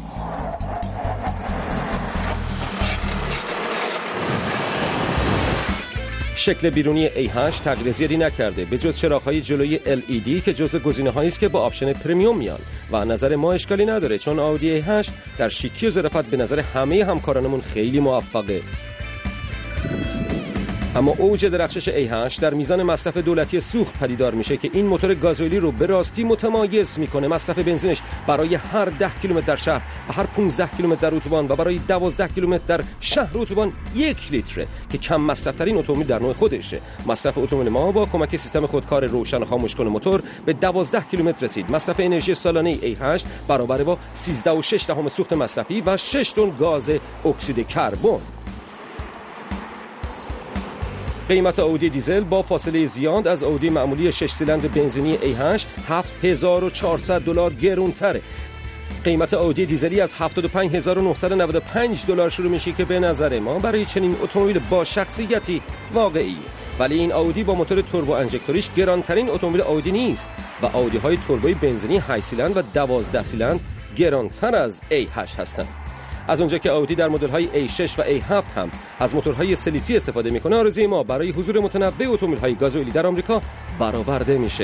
شکل بیرونی ای هشت تغییر زیادی نکرده به جز چراغ‌های جلوی ال ای دی که جزو گزینه‌هایی است که با آپشن پرمیوم میان و نظر ما اشکالی نداره، چون آودی ای هشت در شیکی و ظرافت به نظر همه همکارانمون خیلی موفقه. اما اوج درخشش ای هشت در میزان مصرف دولتی سوخت پدیدار میشه که این موتور گازوئیلی رو به راستی متمایز میکنه. مصرف بنزینش برای هر ده کیلومتر در شهر و هر پانزده کیلومتر در اتوبان و برای دوازده کیلومتر در شهر اتوبان یک لیتره که کم مصرف ترین اتومبیل در نوع خودشه. مصرف اتومبیل ما با کمک سیستم خودکار روشن و خاموش کن موتور به دوازده کیلومتر رسید. مصرف انرژی سالانه ای هشت برابر با سیزده و شش دهم سوخت مصرفی و شش تن گاز اکسید کربن. قیمت آودی دیزل با فاصله زیاد از آودی معمولی شش سیلندر بنزینی ای هشت هفت هزار و چهارصد دلار گران‌تره. قیمت آودی دیزلی از هفتاد و پنج هزار و نهصد و نود و پنج دلار شروع میشه که به نظر ما برای چنین اتومبیل با شخصیتی واقعی. ولی این آودی با موتور توربو انژکتوریش گرانترین اتومبیل آودی نیست و آودی های توربوی بنزینی هشت سیلندر و دوازده سیلندر گرانتر از ای هشت هستند. از اونجا که آودی در مدل‌های ای شش و ای هفت هم از موتورهای سه لیتری استفاده میکنه، آرزوی ما برای حضور متنوع اتومبیل‌های گازوئیلی در آمریکا برآورده میشه.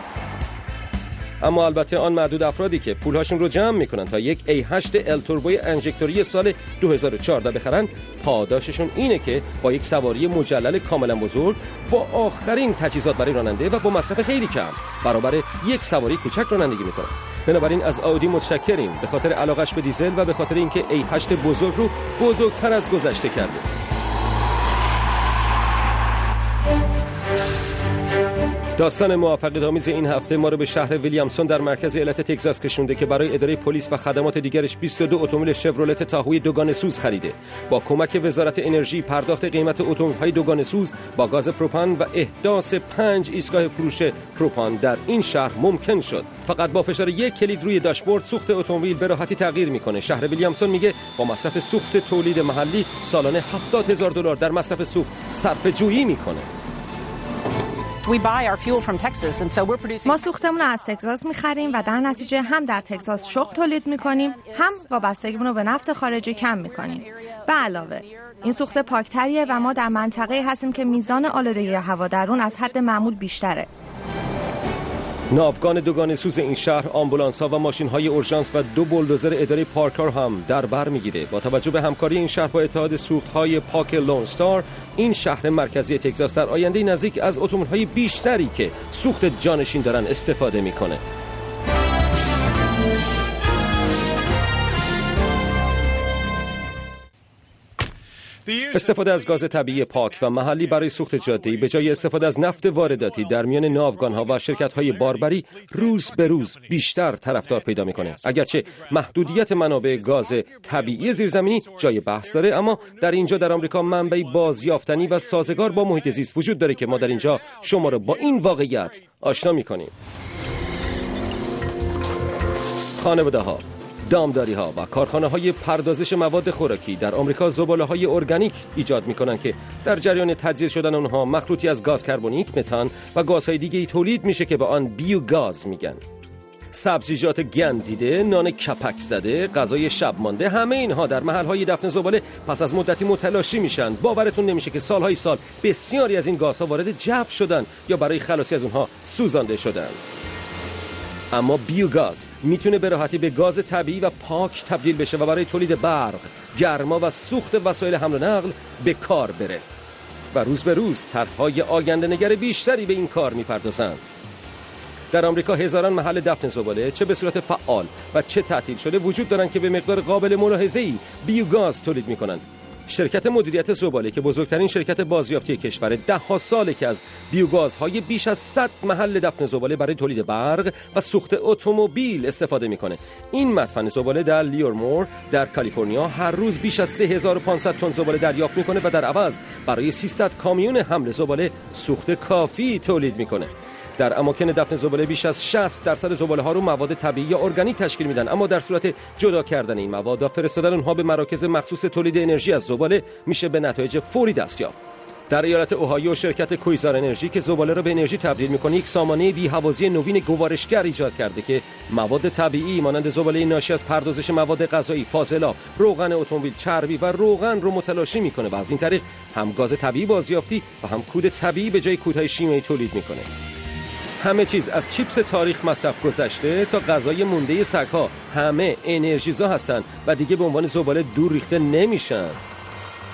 اما البته آن معدود افرادی که پولهاشون رو جمع میکنن تا یک ای هشت ال توربوی انژکتوری سال دو هزار و چهارده بخرن، پاداششون اینه که با یک سواری مجلل کاملا بزرگ با آخرین تجهیزات برای راننده و با مصرف خیلی کم برابر یک سواری کوچک رانندگی میکنن. بنابراین از آودی متشکریم به خاطر علاقش به دیزل و به خاطر اینکه ای هشت بزرگ رو بزرگتر از گذشته کرده. داستان موفقیت‌آمیز این هفته ما رو به شهر ویلیامسون در مرکز ایالت تگزاس کشونده که برای اداره پلیس و خدمات دیگرش بیست و دو اتومبیل شورولت تاهوی دوگانه سوز خریده. با کمک وزارت انرژی پرداخت قیمت اتومبیل‌های دوگانه سوز با گاز پروپان و احداث پنج ایستگاه فروش پروپان در این شهر ممکن شد. فقط با فشار یک کلید روی داشبورد سوخت اتومبیل به راحتی تغییر میکنه. شهر ویلیامسون میگه با مصرف سوخت تولید محلی سالانه هفتاد هزار دلار در مصرف سوخت صرفه‌جویی میکنه. ما سوختمون رو از تگزاس می‌خریم و در نتیجه هم در تگزاس شغل تولید می‌کنیم، هم وابستگیمون رو به نفت خارجی کم می‌کنیم. به علاوه این سوخت پاکتریه و ما در منطقه‌ای هستیم که میزان آلودگی هوا در اون از حد معمول بیشتره. ناوگان دوگانه سوز این شهر، آمبولانس‌ها و ماشین‌های اورژانس و دو بولدوزر اداره پارکار هم در بر می‌گیره. با توجه به همکاری این شهر با اتحاد سوخت‌های پاک لون استار، این شهر مرکزی تگزاس در آینده نزدیک از اتومبیل‌های بیشتری که سوخت جانشین دارن استفاده می‌کنه. استفاده از گاز طبیعی پاک و محلی برای سوخت جاده‌ای به جای استفاده از نفت وارداتی در میان ناوگان‌ها و شرکت‌های باربری روز به روز بیشتر طرفدار پیدا می‌کنه. اگرچه محدودیت منابع گاز طبیعی زیرزمینی جای بحث داره، اما در اینجا در آمریکا منبعی بازیافتنی و سازگار با محیط زیست وجود داره که ما در اینجا شما رو با این واقعیت آشنا می‌کنیم. خانواده‌ها، دامداری‌ها و کارخانه‌های پردازش مواد خوراکی در آمریکا زباله‌های ارگانیک ایجاد می‌کنند که در جریان تجزیه شدن آنها مخلوطی از گاز کربونیک، متان و گازهای دیگه‌ای تولید میشه که به آن بیوگاز میگن. سبزیجات گندیده، نان کپک زده، غذای شب مانده، همه اینها در محل‌های دفن زباله پس از مدتی متلاشی میشن. باورتون نمیشه که سالهای سال بسیاری از این گازها وارد جو شدن یا برای خلاصی از اونها سوزانده شدند. اما بیوگاز میتونه به راحتی به گاز طبیعی و پاک تبدیل بشه و برای تولید برق، گرما و سوخت وسایل حمل و نقل به کار بره. و روز به روز طرح‌های آینده‌نگر بیشتری به این کار میپردازند. در آمریکا هزاران محل دفن زباله چه به صورت فعال و چه تعطیل شده وجود دارند که به مقدار قابل ملاحظه‌ای بیوگاز تولید میکنند. شرکت مدیریت زباله که بزرگترین شرکت بازیافتی کشور، ده ها ساله که از بیوگازهای بیش از صد محل دفن زباله برای تولید برق و سوخت اتومبیل استفاده میکنه. این مدفن زباله در لیورمور در کالیفرنیا هر روز بیش از سه هزار و پانصد تن زباله دریافت میکنه و در عوض برای سیصد کامیون حمل زباله سوخت کافی تولید میکنه. در اماکن دفن زباله بیش از شصت درصد زباله ها رو مواد طبیعی یا ارگانیک تشکیل میدن، اما در صورت جدا کردن این مواد و فرستادن اونها به مراکز مخصوص تولید انرژی از زباله میشه به نتایج فوری دست یافت. در ایالت اوهایو شرکت کویزار انرژی که زباله را به انرژی تبدیل میکنه یک سامانه بی‌هوازی نوین گوارشگر ایجاد کرده که مواد طبیعی مانند زباله ناشی از پردازش مواد غذایی، فاضلاب، روغن اتومبیل، چربی و روغن رو متلاشی میکنه و از این طریق هم گاز طبیعی بازیافتی و هم کود طبیعی به جای کودهای شیمیایی تولید میکنه. همه چیز از چیپس تاریخ مصرف گذشته تا غذای مونده سگ‌ها همه انرژیزا هستن و دیگه به عنوان زباله دور ریخته نمیشن.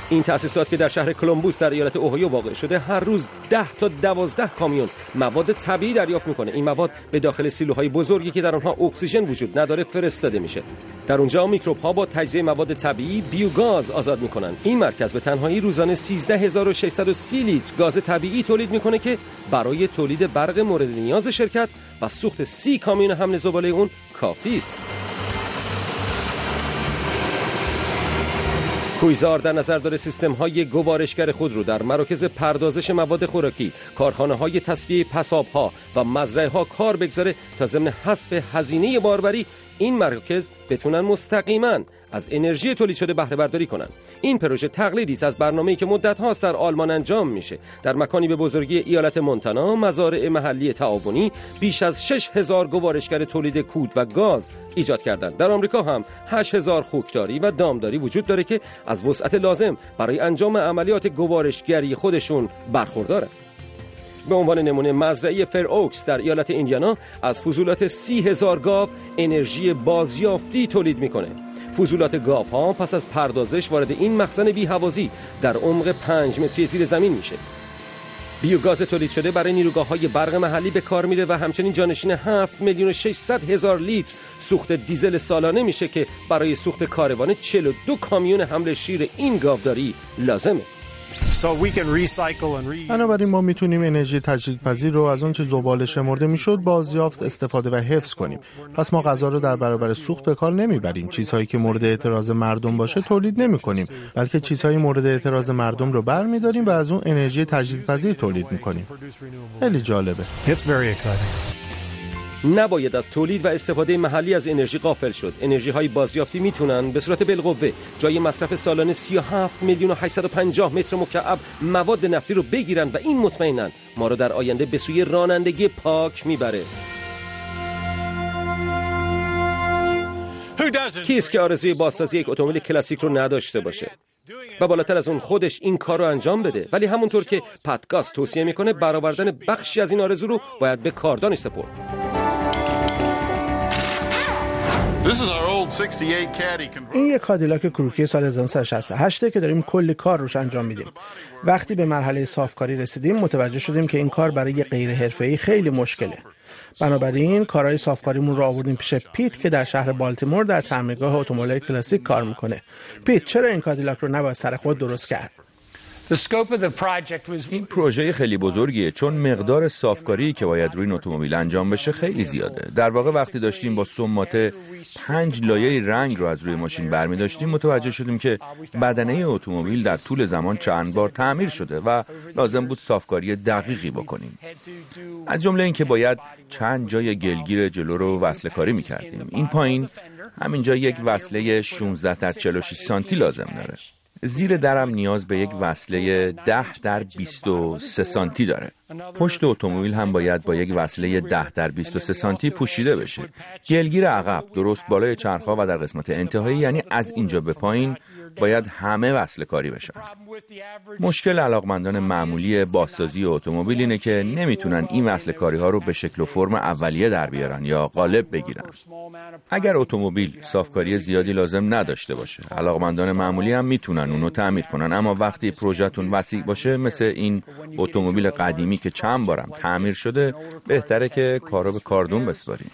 این تأسیسات که در شهر کلمبوس در ایالت اوهایو واقع شده هر روز ده تا دوازده کامیون مواد طبیعی دریافت میکنه. این مواد به داخل سیلوهای بزرگی که در آنها اکسیژن وجود نداره فرستاده میشه. در اونجا میکروب ها با تجزیه مواد طبیعی بیوگاز آزاد میکنن. این مرکز به تنهایی روزانه سیزده هزار و ششصد و سی لیتر گاز طبیعی تولید میکنه که برای تولید برق مورد نیاز شرکت و سوخت سی کامیون حمل زباله اون کافی است. کویزار در نظر داره سیستم‌های گوارشگر خودرو در مراکز پردازش مواد خوراکی، کارخانه‌های تصفیه پساب‌ها و مزرعه‌ها کار بگذاره تا ضمن حذف هزینه باربری این مراکز بتونن مستقیما از انرژی تولید شده بهره برداری کنن. این پروژه تقلیدی است از برنامه‌ای که مدت هاست در آلمان انجام میشه. در مکانی به بزرگی ایالت مونتانا، مزارع محلی تعاونی بیش از شش هزار گوارشگر تولید کود و گاز ایجاد کردند. در آمریکا هم هشت هزار خوکداری و دامداری وجود داره که از وسعت لازم برای انجام عملیات گوارشگری خودشون برخوردارند. به عنوان نمونه مزرعه فر اوکس در ایالت ایندیانا از فضولات سی هزار گاو انرژی بازیافتی تولید میکنه. فضولات گاوها پس از پردازش وارد این مخزن بی‌هوازی در عمق پنج متری زیر زمین میشه. بیوگاز تولید شده برای نیروگاه‌های برق محلی به کار میره و همچنین جانشین هفت میلیون و ششصد هزار لیتر سوخت دیزل سالانه میشه که برای سوخت کاروان چهل و دو کامیون حمل شیر این گاوداری لازمه. بنابراین ما میتونیم انرژی تجدیدپذیر رو از اون چه زباله شمرده میشد بازیافت، استفاده و حفظ کنیم. پس ما غذا رو در برابر سوخت به کار نمیبریم. چیزهایی که مورد اعتراض مردم باشه تولید نمیکنیم، بلکه چیزهای مورد اعتراض مردم رو برمیداریم و از اون انرژی تجدیدپذیر تولید میکنیم. خیلی جالبه. نباید از تولید و استفاده محلی از انرژی غافل شد. انرژی های بازیافتی میتونن به صورت بالقوه جای مصرف سالانه سی و هفت میلیون و هشتصد و پنجاه متر مکعب مواد نفتی رو بگیرن و این مطمئنن ما رو در آینده به سوی رانندگی پاک میبره. کیست که آرزوی بازسازی یک اتومبیل کلاسیک رو نداشته باشه و بالاتر از اون خودش این کار رو انجام بده؟ ولی همونطور که پادکست توصیه میکنه برآوردن بخشی از این آرزو رو باید به کاردانش سپرد. این یک کادیلاک کروکی سال هزار و نهصد و شصت و هشت که داریم کلی کار روش انجام میدیم. وقتی به مرحله صافکاری رسیدیم متوجه شدیم که این کار برای غیر حرفه‌ای خیلی مشکله. بنابراین کارهای صافکاریمون رو آوردیم پیش پیت که در شهر بالتیمور در تعمیرگاه اتومبیل کلاسیک کار میکنه. پیت، چرا این کادیلاک رو نباید سر خود درست کرد؟ این پروژه خیلی بزرگیه چون مقدار صافکاری که باید روی این اتومبیل انجام بشه خیلی زیاده. در واقع وقتی داشتیم با سماته پنج لایه رنگ رو از روی ماشین برمی داشتیم متوجه شدیم که بدنه اتومبیل در طول زمان چند بار تعمیر شده و لازم بود صافکاری دقیقی بکنیم. از جمله این که باید چند جای گلگیر جلو رو وصله کاری می‌کردیم. این پایین همینجا یک وصله شانزده در چهل و شش سانتی لازم داره. زیر درم نیاز به یک وصله ده در بیست و سه سانتی داره. پشت اتومبیل هم باید با یک وصله ده در بیست و سه سانتی پوشیده بشه. گلگیر عقب درست بالای چرخ‌ها و در قسمت انتهایی، یعنی از اینجا به پایین، باید همه وصله کاری بشن. مشکل علاقمندان معمولی بازسازی اتومبیل اینه که نمیتونن این وصله کاری ها رو به شکل و فرم اولیه در بیارن یا قالب بگیرن. اگر اتومبیل صافکاری زیادی لازم نداشته باشه، علاقمندان معمولی هم میتونن اونو تعمیر کنن، اما وقتی پروژه‌تون وسیع باشه مثل این اتومبیل قدیمی که چند بارم تعمیر شده، بهتره که کارو به کاردون بسپارید.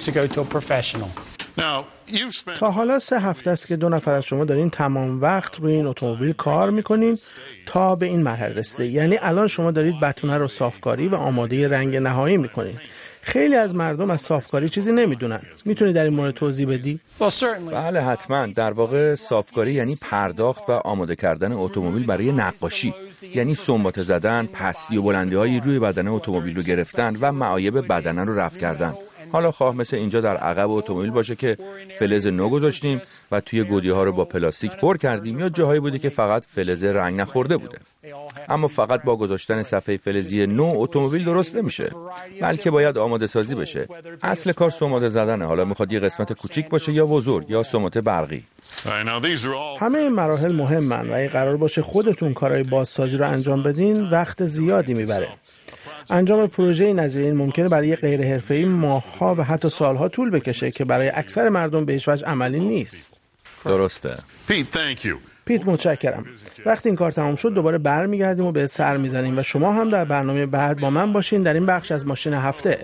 تا حالا سه هفته است که دو نفر از شما دارین تمام وقت روی این اتومبیل کار میکنین تا به این مرحله رسیده. یعنی الان شما دارید بتونه رو صافکاری و آماده رنگ نهایی میکنین. خیلی از مردم از صافکاری چیزی نمیدونن. میتونی در این مورد توضیح بدی؟ بله حتما. در واقع صافکاری یعنی پرداخت و آماده کردن اتومبیل برای نقاشی. یعنی سنباته زدن، پستی و بلندی‌هایی روی بدنه اتومبیل رو گرفتن و معایب بدنه رو رفع کردن. حالا خواه مثل اینجا در عقب اتومبیل باشه که فلز نو گذاشتیم و توی گودی‌ها رو با پلاستیک پر کردیم، یا جاهایی بوده که فقط فلز رنگ نخورده بوده. اما فقط با گذاشتن صفحه فلزی نو اتومبیل درست نمیشه، بلکه باید آماده سازی بشه. اصل کار سماده زدنه، حالا میخواد یه قسمت کوچیک باشه یا بزرگ یا سماته برقی. همه این مراحل مهمن و اگه قرار باشه خودتون کارهای بازسازی رو انجام بدین وقت زیادی میبره. انجام پروژه نظیر این ممکنه برای غیر حرفه‌ای ماه‌ها و حتی سال‌ها طول بکشه که برای اکثر مردم به هیچ وجه عملی نیست. درسته. پیت متشکرم. وقتی این کار تمام شد دوباره برمیگردیم و بهت سر میزنیم و شما هم در برنامه بعد با من باشین در این بخش از ماشین هفته.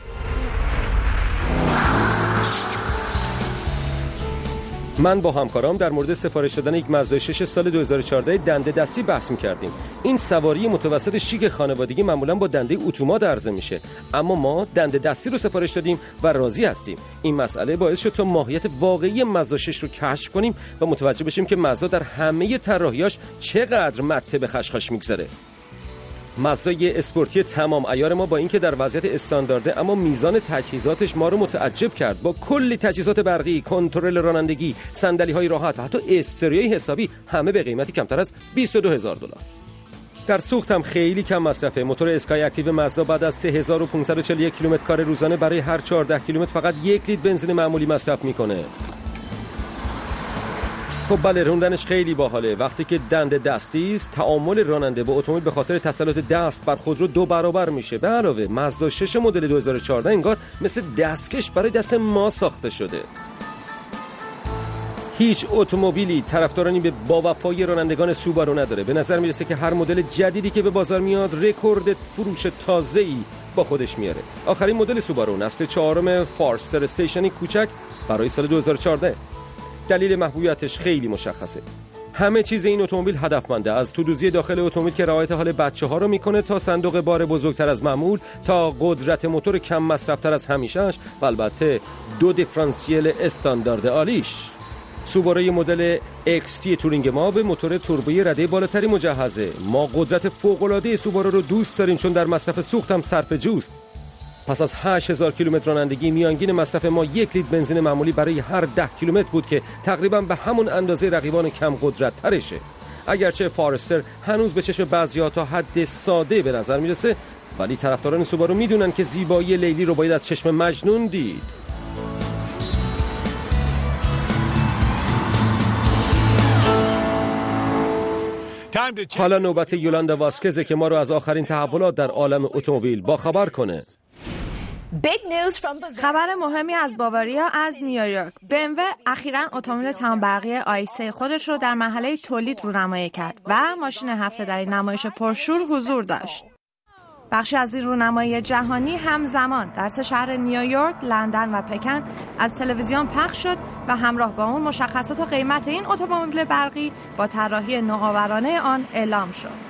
من با همکارام در مورد سفارش دادن یک مازدا شش سال دو هزار و چهارده دنده دستی بحث می‌کردیم. این سواری متوسط شیک خانوادگی معمولاً با دنده اتومات عرضه میشه، اما ما دنده دستی رو سفارش دادیم و راضی هستیم. این مسئله باعث شد تا ماهیت واقعی مازدا شش رو کشف کنیم و متوجه بشیم که مازدا در همه طراحیاش چقدر مته به خشخاش می‌گذره. مازدای اسپورتی تمام عیار ما با اینکه در وضعیت استاندارده اما میزان تجهیزاتش ما رو متعجب کرد. با کلی تجهیزات برقی، کنترل رانندگی، صندلی‌های راحت و حتی استریوی حسابی، همه به قیمتی کمتر از بیست و دو هزار دلار. در سوخت هم خیلی کم مصرفه. موتور اسکای اکتیو مازدا بعد از سه هزار و پانصد و چهل و یک کیلومتر کار روزانه برای هر چهارده کیلومتر فقط یک لیتر بنزین معمولی مصرف میکنه. خب بله، روندنش خیلی باحاله. وقتی که دنده دستی است، تعامل راننده با اتومبیل به خاطر تسلط دست بر خودرو دو برابر میشه. به علاوه مازدا شش مدل دو هزار و چهارده انگار مثل دستکش برای دست ما ساخته شده. هیچ اتومبیلی طرفدارانی به باوفایی رانندگان سوبارو نداره. به نظر میرسه که هر مدل جدیدی که به بازار میاد رکورد فروش تازه‌ای با خودش میاره. آخرین مدل سوبارو نسل چهارم فارستر استیشنی کوچک برای سال دو هزار و چهارده. دلیل محبوبیتش خیلی مشخصه. همه چیز این اتومبیل هدفمنده، از تودوزی داخل اتومبیل که رعایت حال بچه‌ها رو میکنه تا صندوق بار بزرگتر از معمول تا قدرت موتور کم مصرف‌تر از همیشه‌اش و البته دو دیفرانسیل استاندارد عالیش. سوبارو مدل ایکس تی تورینگ ما به موتور توربوی رده بالاتری مجهزه. ما قدرت فوق‌العاده سوبارو رو دوست داریم چون در مصرف سوخت هم صرفه‌جوست. پس از هشت هزار کیلومتر رانندگی میانگین مصرف ما یک لیتر بنزین معمولی برای هر ده کیلومتر بود که تقریبا به همون اندازه رقیبان کم قدرت ترشه. اگرچه فارستر هنوز به چشم بعضی‌ها تا حد ساده به نظر میرسه، ولی طرفداران سوبارو میدونن که زیبایی لیلی رو باید از چشم مجنون دید. حالا نوبت یولاندا واسکزه که ما رو از آخرین تحولات در عالم اتومبیل باخبر کنه. خبر مهمی از باواریا از نیویورک. بی ام و اخیراً اتومبیل تمام برقی آی سه خودش رو در مرحله تولید رونمایی کرد و ماشین هفته در این نمایش پرشور حضور داشت. بخشی از این رونمایی جهانی همزمان در سه شهر نیویورک، لندن و پکن از تلویزیون پخش شد و همراه با اون مشخصات و قیمت این اتومبیل برقی با طراحی نوآورانه آن اعلام شد.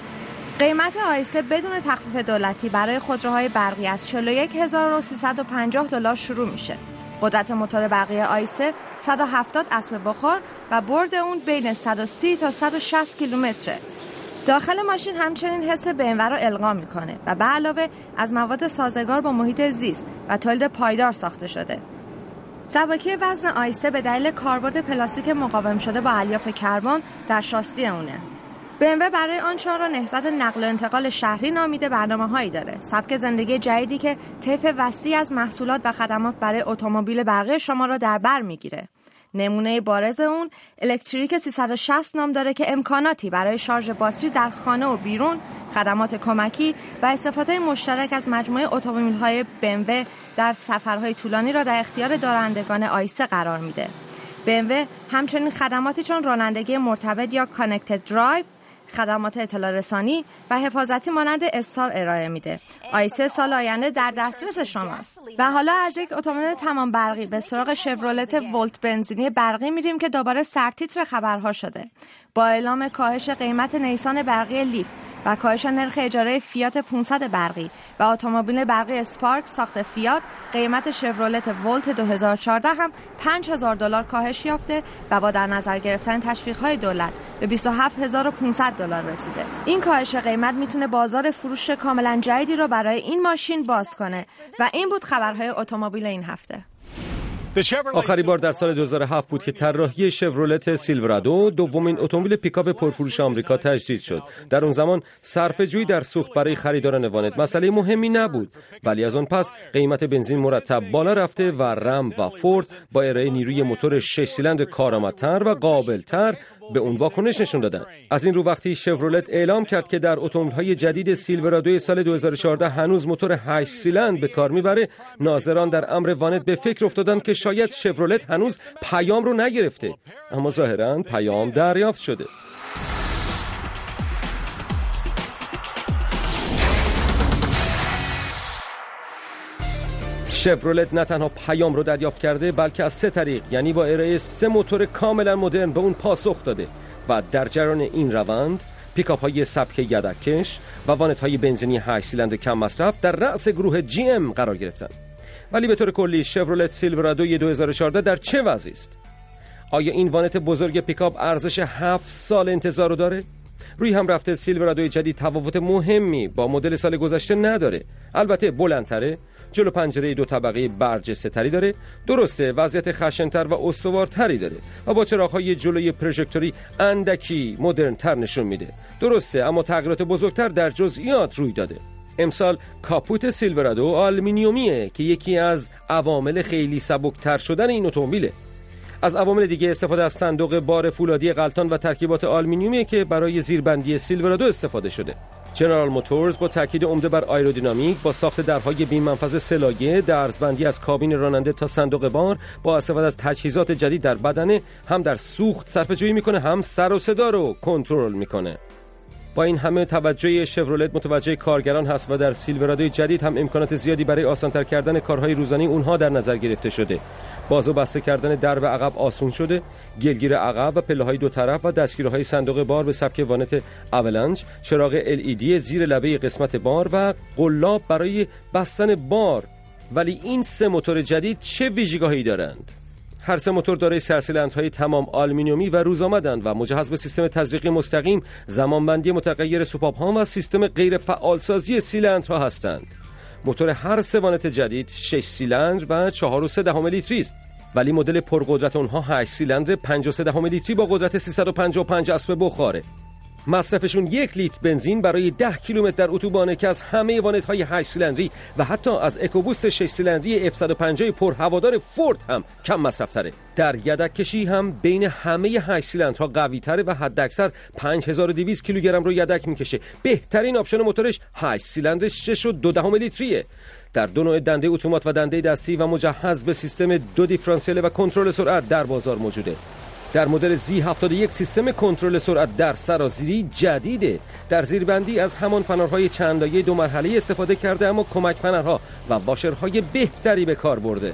قیمت آی سه بدون تخفیف دولتی برای خودروهای برقی از چهل و یک هزار و سیصد و پنجاه دلار شروع میشه. قدرت موتور برقی آی سه صد و هفتاد اسب بخار و برد اون بین صد و سی تا صد و شصت کیلومتره. داخل ماشین همچنین حس بی ام و رو القا میکنه و به علاوه از مواد سازگار با محیط زیست و تولید پایدار ساخته شده. سبکی وزن آی سه به دلیل کاربرد پلاستیک مقاوم شده با الیاف کربن در شاسی اونه. بی ام و برای آن چهار را نهضت نقل و انتقال شهری نامیده برنامه‌هایی داره. سبک زندگی جدیدی که طیف وسیعی از محصولات و خدمات برای اتومبیل برقی شما را در بر میگیره. نمونه بارز اون الکتریک سیصد و شصت نام داره که امکاناتی برای شارژ باتری در خانه و بیرون، خدمات کمکی و استفاده مشترک از مجموعه اتومبیل‌های بی ام و در سفرهای طولانی را در اختیار دارندگان آی سه قرار میده. بی ام و همچنین خدماتی چون رانندگی مرتبط یا کانکتد درایو، خدمات اطلاع رسانی و حفاظتی مانند استار ارائه میده. آی سه سال آینده در دسترس شماست. و حالا از یک اتومبیل تمام برقی به سراغ شورولت ولت بنزینی برقی میریم که دوباره سرتیتر خبرها شده. با اعلام کاهش قیمت نیسان برقی لیف و کاهش نرخ اجاره فیات پانصد برقی و اتومبیل برقی اسپارک ساخت فیات، قیمت شورولت ولت دو هزار و چهارده هم پنج هزار دلار کاهش یافته و با در نظر گرفتن تشویق‌های دولت به بیست و هفت هزار و پانصد دلار رسیده. این کاهش قیمت میتونه بازار فروش کاملا جدیدی رو برای این ماشین باز کنه و این بود خبرهای اتومبیل این هفته. آخری بار در سال دو هزار و هفت بود که طراحی شورولت سیلورادو، دومین اتومبیل پیکاپ پرفروش آمریکا، تجدید شد. در اون زمان صرفه‌جویی در سوخت برای خریداران وانت مسئله مهمی نبود، ولی از اون پس قیمت بنزین مرتب بالا رفته و رم و فورد با ارائه نیروی موتور شش سیلندر کارآمدتر و قابلتر به اون واکنش نشون دادن. از این رو وقتی شفرولت اعلام کرد که در اتومبیل‌های جدید سیلورادو سال دو هزار و چهارده هنوز موتور هشت سیلندر به کار میبره، ناظران در امر وانت به فکر افتادن که شاید شفرولت هنوز پیام رو نگرفته، اما ظاهراً پیام دریافت شده. شفرولت نه تنها پیام رو دریافت کرده بلکه از سه طریق، یعنی با ارائه سه موتور کاملا مدرن به اون پاسخ داده و در جریان این روند پیکاپ های سبک یدککش و وانت های بنزینی هشت سیلندر کم مصرف در رأس گروه جی ام قرار گرفتن. ولی به طور کلی شفرولت سیلورادو دو هزار و چهارده در چه وضعی است؟ آیا این وانت بزرگ پیکاپ ارزش هفت سال انتظار رو داره؟ روی هم رفته سیلورادو جدید تفاوت مهمی با مدل سال گذشته نداره. البته بلندتره، جلو پنجره دو طبقه برجسته تری داره، درسته وضعیت خشن‌تر و استوارتری داره و با چراغ‌های جلوی پروژکتوری اندکی مدرن تر نشون میده، درسته اما تغییرات بزرگتر در جزئیات روی داده. امسال کاپوت سیلورادو آلومینیومیه که یکی از عوامل خیلی سبکتر شدن این اتومبیله. از عوامل دیگه استفاده از صندوق بار فولادی غلطان و ترکیبات آلومینیومیه که برای زیربندی سیلورادو استفاده شده. جنرال موتورز با تاکید عمده بر آیرودینامیک با ساخت درهای بی منفذ سه لایه، درزبندی از کابین راننده تا صندوق بار، با استفاده از تجهیزات جدید در بدنه، هم در سوخت صرفه‌جویی میکنه هم سر و صدا رو کنترل میکنه. با این همه توجه شفرولت متوجه کارگران هست و در سیلورادو جدید هم امکانات زیادی برای آسان‌تر کردن کارهای روزانه اونها در نظر گرفته شده. باز و بسته کردن درب عقب آسون شده، گلگیر عقب و پله‌های دو طرف و دستگیرهای صندوق بار به سبک وانت اولنج، چراغ ال ای دی زیر لبه قسمت بار و قلاب برای بستن بار. ولی این سه موتور جدید چه ویژگی‌هایی دارند؟ هر سه موتور دارای سرسیلندرهای تمام آلومینیومی و روز آمدند و مجهز به سیستم تزریقی مستقیم، زمانبندی متغیر سوپاپ‌ها و سیستم غیر فعالسازی سیلندرها هستند. موتور هر سه وانت جدید شش سیلندر و چهار و سه دهم لیتری است، ولی مدل پرقدرت اونها هشت سیلندر پنج و سه دهم لیتری با قدرت سیصد و پنجاه و پنج اسب بخاره. مصرفشون یک لیتر بنزین برای ده کیلومتر در اتوبانه که از همه وانت‌های هشت سیلندری و حتی از اکوبوست شش سیلندری اف صد و پنجاه پر هوادار فورد هم کم مصرف تره. در یدک کشی هم بین همه هشت سیلندرها قوی تره و حداکثر پنج هزار و دویست کیلوگرم رو یدک میکشه. بهترین آپشن موتورش هشت سیلندر شش و دو دهم لیتریه. در دو نوع دنده اتومات و دنده دستی و مجهز به سیستم دو دیفرانسیل و کنترل سرعت در بازار موجوده. در مدل زی هفتاد و یک سیستم کنترل سرعت در سرازیری جدیده. در زیربندی از همان فنرهای چند لایه دو مرحله استفاده کرده، اما کمک فنرها و واشرهای بهتری به کار برده.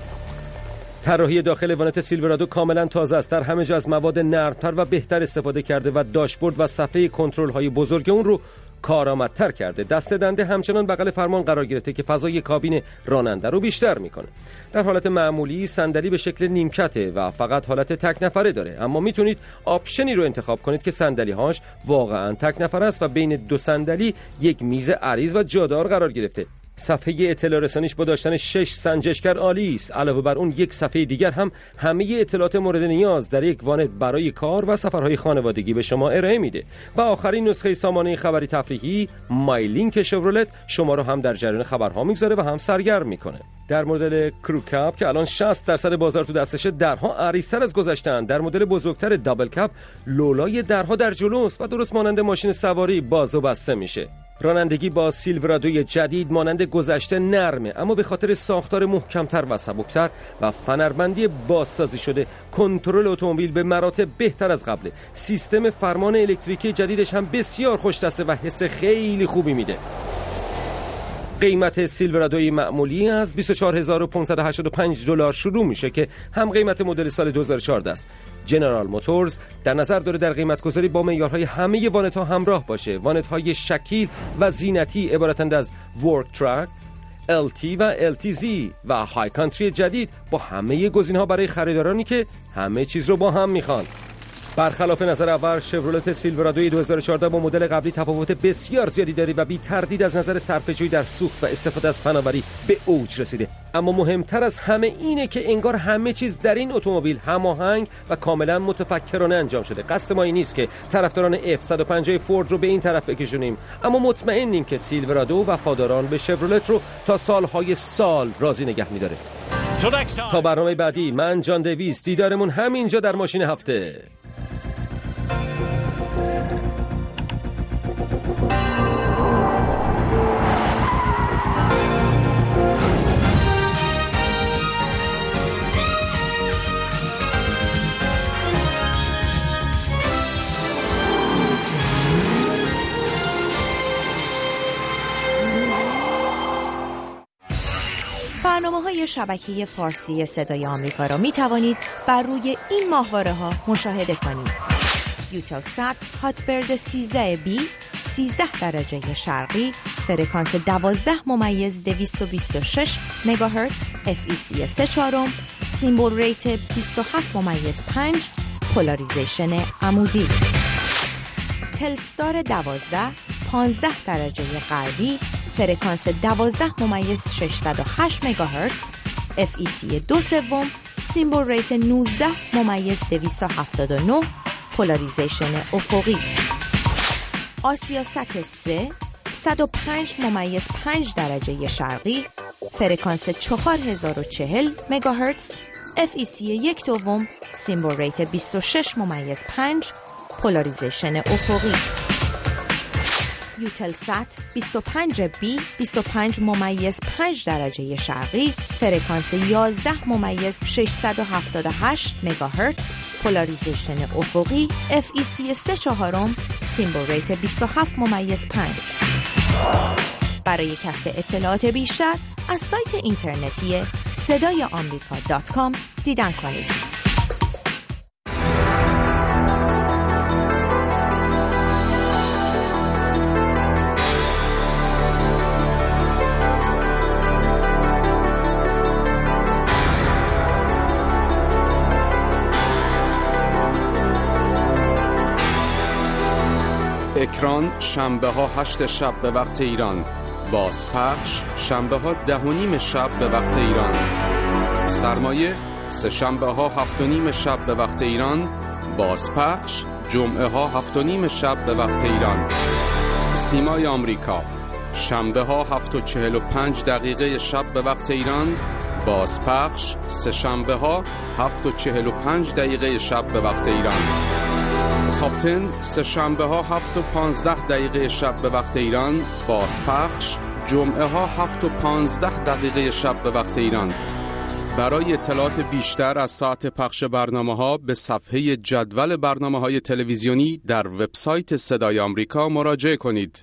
طراحی داخل وانت سیلورادو کاملا تازه است، در همه جا از مواد نرمتر و بهتر استفاده کرده و داشبورد و صفحه کنترل های بزرگ اون رو کارآمدتر کرده. دست دنده همچنان بغل فرمان قرار گرفته که فضای کابین راننده رو بیشتر میکنه. در حالت معمولی صندلی به شکل نیمکته و فقط حالت تک نفره داره، اما میتونید آپشنی رو انتخاب کنید که صندلی هاش واقعا تک نفره است و بین دو صندلی یک میز عریض و جادار قرار گرفته. صفحه اطلاع رسانیش با داشتن شش سنجشگر عالی است. علاوه بر اون یک صفحه دیگر هم همه اطلاعات مورد نیاز در یک وانت برای کار و سفرهای خانوادگی به شما ارائه میده. و آخرین نسخه سامانه خبری تفریحی مای لینک شفرولت شما رو هم در جریان خبرها میگذاره و هم سرگرم میکنه. در مدل کرو کپ که الان شصت درصد بازار تو دستشه، درها عریض‌تر از گذشتن. در مدل بزرگتر دابل کپ لولای درها در جلوست و درست مانند ماشین سواری باز و بسته میشه. رانندگی با سیلورادوی جدید مانند گذشته نرمه، اما به خاطر ساختار محکمتر و سبکتر و فنربندی بازسازی شده، کنترل اتومبیل به مراتب بهتر از قبله. سیستم فرمان الکتریکی جدیدش هم بسیار خوش دسته و حس خیلی خوبی میده. قیمت سیلورادوی معمولی از بیست و چهار هزار و پانصد و هشتاد و پنج دلار شروع میشه که هم قیمت مدل سال دو هزار و چهارده است. جنرال موتورز در نظر داره در قیمت گذاری با معیارهای همه وانت‌ها همراه باشه. وانت‌های شکیل و زینتی عبارتند از ورک ترک، ال تی و ال تی زی و های کانتری جدید با همه گزینه‌ها برای خریدارانی که همه چیز رو با هم میخوان. برخلاف نظر اول، شفرولت سیلورادو دو هزار و چهارده با مدل قبلی تفاوت بسیار زیادی داره و بی تردید از نظر صرفه‌جویی در سوخت و استفاده از فناوری به اوج رسیده. اما مهمتر از همه اینه که انگار همه چیز در این اتومبیل هماهنگ و کاملا متفکرانه انجام شده. قصد ما این نیست که طرفداران اف صد و پنجاه فورد رو به این طرف بکشونیم، اما مطمئنیم که سیلورادو وفاداران به شفرولت رو تا سالهای سال راضی نگه می‌داره. تا برنامه بعدی، من جان دیویس، دیدارمون همینجا در ماشین هفته. برنامه‌های شبکه فارسی صدای آمریکا را می توانید بر روی این ماهواره‌ها مشاهده کنید. یوتلسات هاتبرد سیزده بی سیزده درجه شرقی، فرکانس دوازده ممیز دویست و بیست و شش مگاهرتز، اف ای سی سه چهارم، سیمبل ریت بیست و هفت ممیز پنج، پولاریزیشن عمودی. تلستار دوازده پانزده درجه غربی، فرکانس دوازده ممیز ششصد و هشت مگاهرتز، اف ای سی دو سوم، سیمبل ریت نوزده ممیز دویست و هفتاد و نه، پولاریزیشن افقی. آسیاست سه صد و پنج ممیز پنج درجه شرقی، فرکانس چهار هزار و چهل مگاهرتز، اف ای سی یک دوم، سیمبل ریت بیست و شش ممیز پنج، پولاریزیشن افقی. یوتلسات بیست و پنج بی بیست و پنج ممیز پنج درجه شرقی، فرکانس یازده ممیز ششصد و هفتاد و هشت مگاهرتز، پولاریزیشن افقی، اف ای سی سه چهارم، سیمبل ریت بیست و هفت ممیز پنج. برای کسب اطلاعات بیشتر از سایت اینترنتی صدای آمریکا دات کام دیدن کنید. اکران شنبه ها هشت شب به وقت ایران، بازپخش شنبه ها ده و نیم شب به وقت ایران، سرمایه سه شنبه ها هفت و نیم شب به وقت ایران، بازپخش جمعه ها هفت و نیم شب به وقت ایران. سیمای آمریکا شنبه ها هفت و چهل و پنج دقیقه شب به وقت ایران، بازپخش سه شنبه ها هفت و چهل و پنج دقیقه شب به وقت ایران. تاپ ده سه شنبه ها هفت و پانزده دقیقه شب به وقت ایران، بازپخش جمعه ها هفت و پانزده دقیقه شب به وقت ایران. برای اطلاعات بیشتر از ساعت پخش برنامه ها به صفحه جدول برنامه های تلویزیونی در وبسایت صدای آمریکا مراجعه کنید.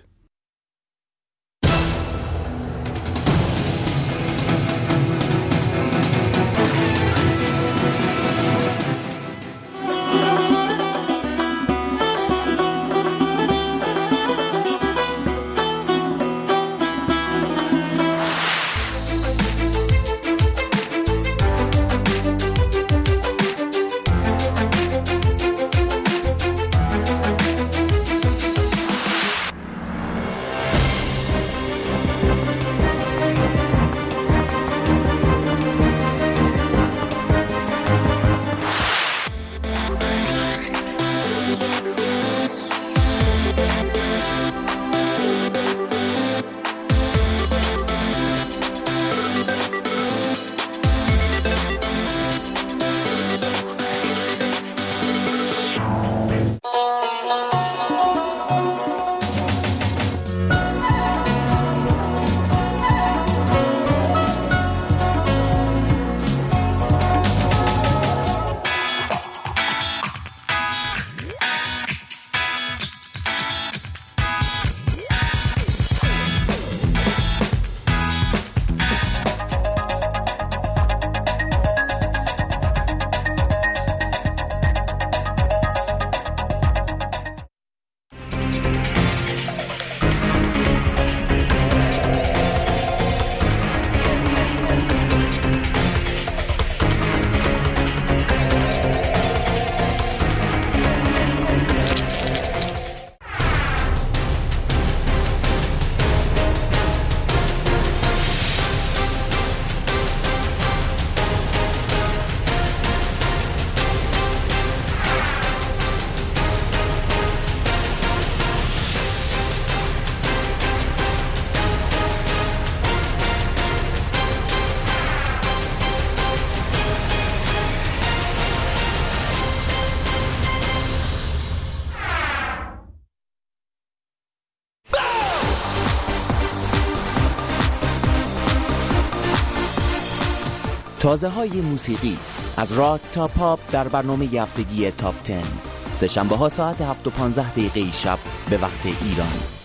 تازه های موسیقی از راک تا پاپ در برنامه هفتگی تاپ ده، سه شنبه ها ساعت هفت و پانزده دقیقه شب به وقت ایران.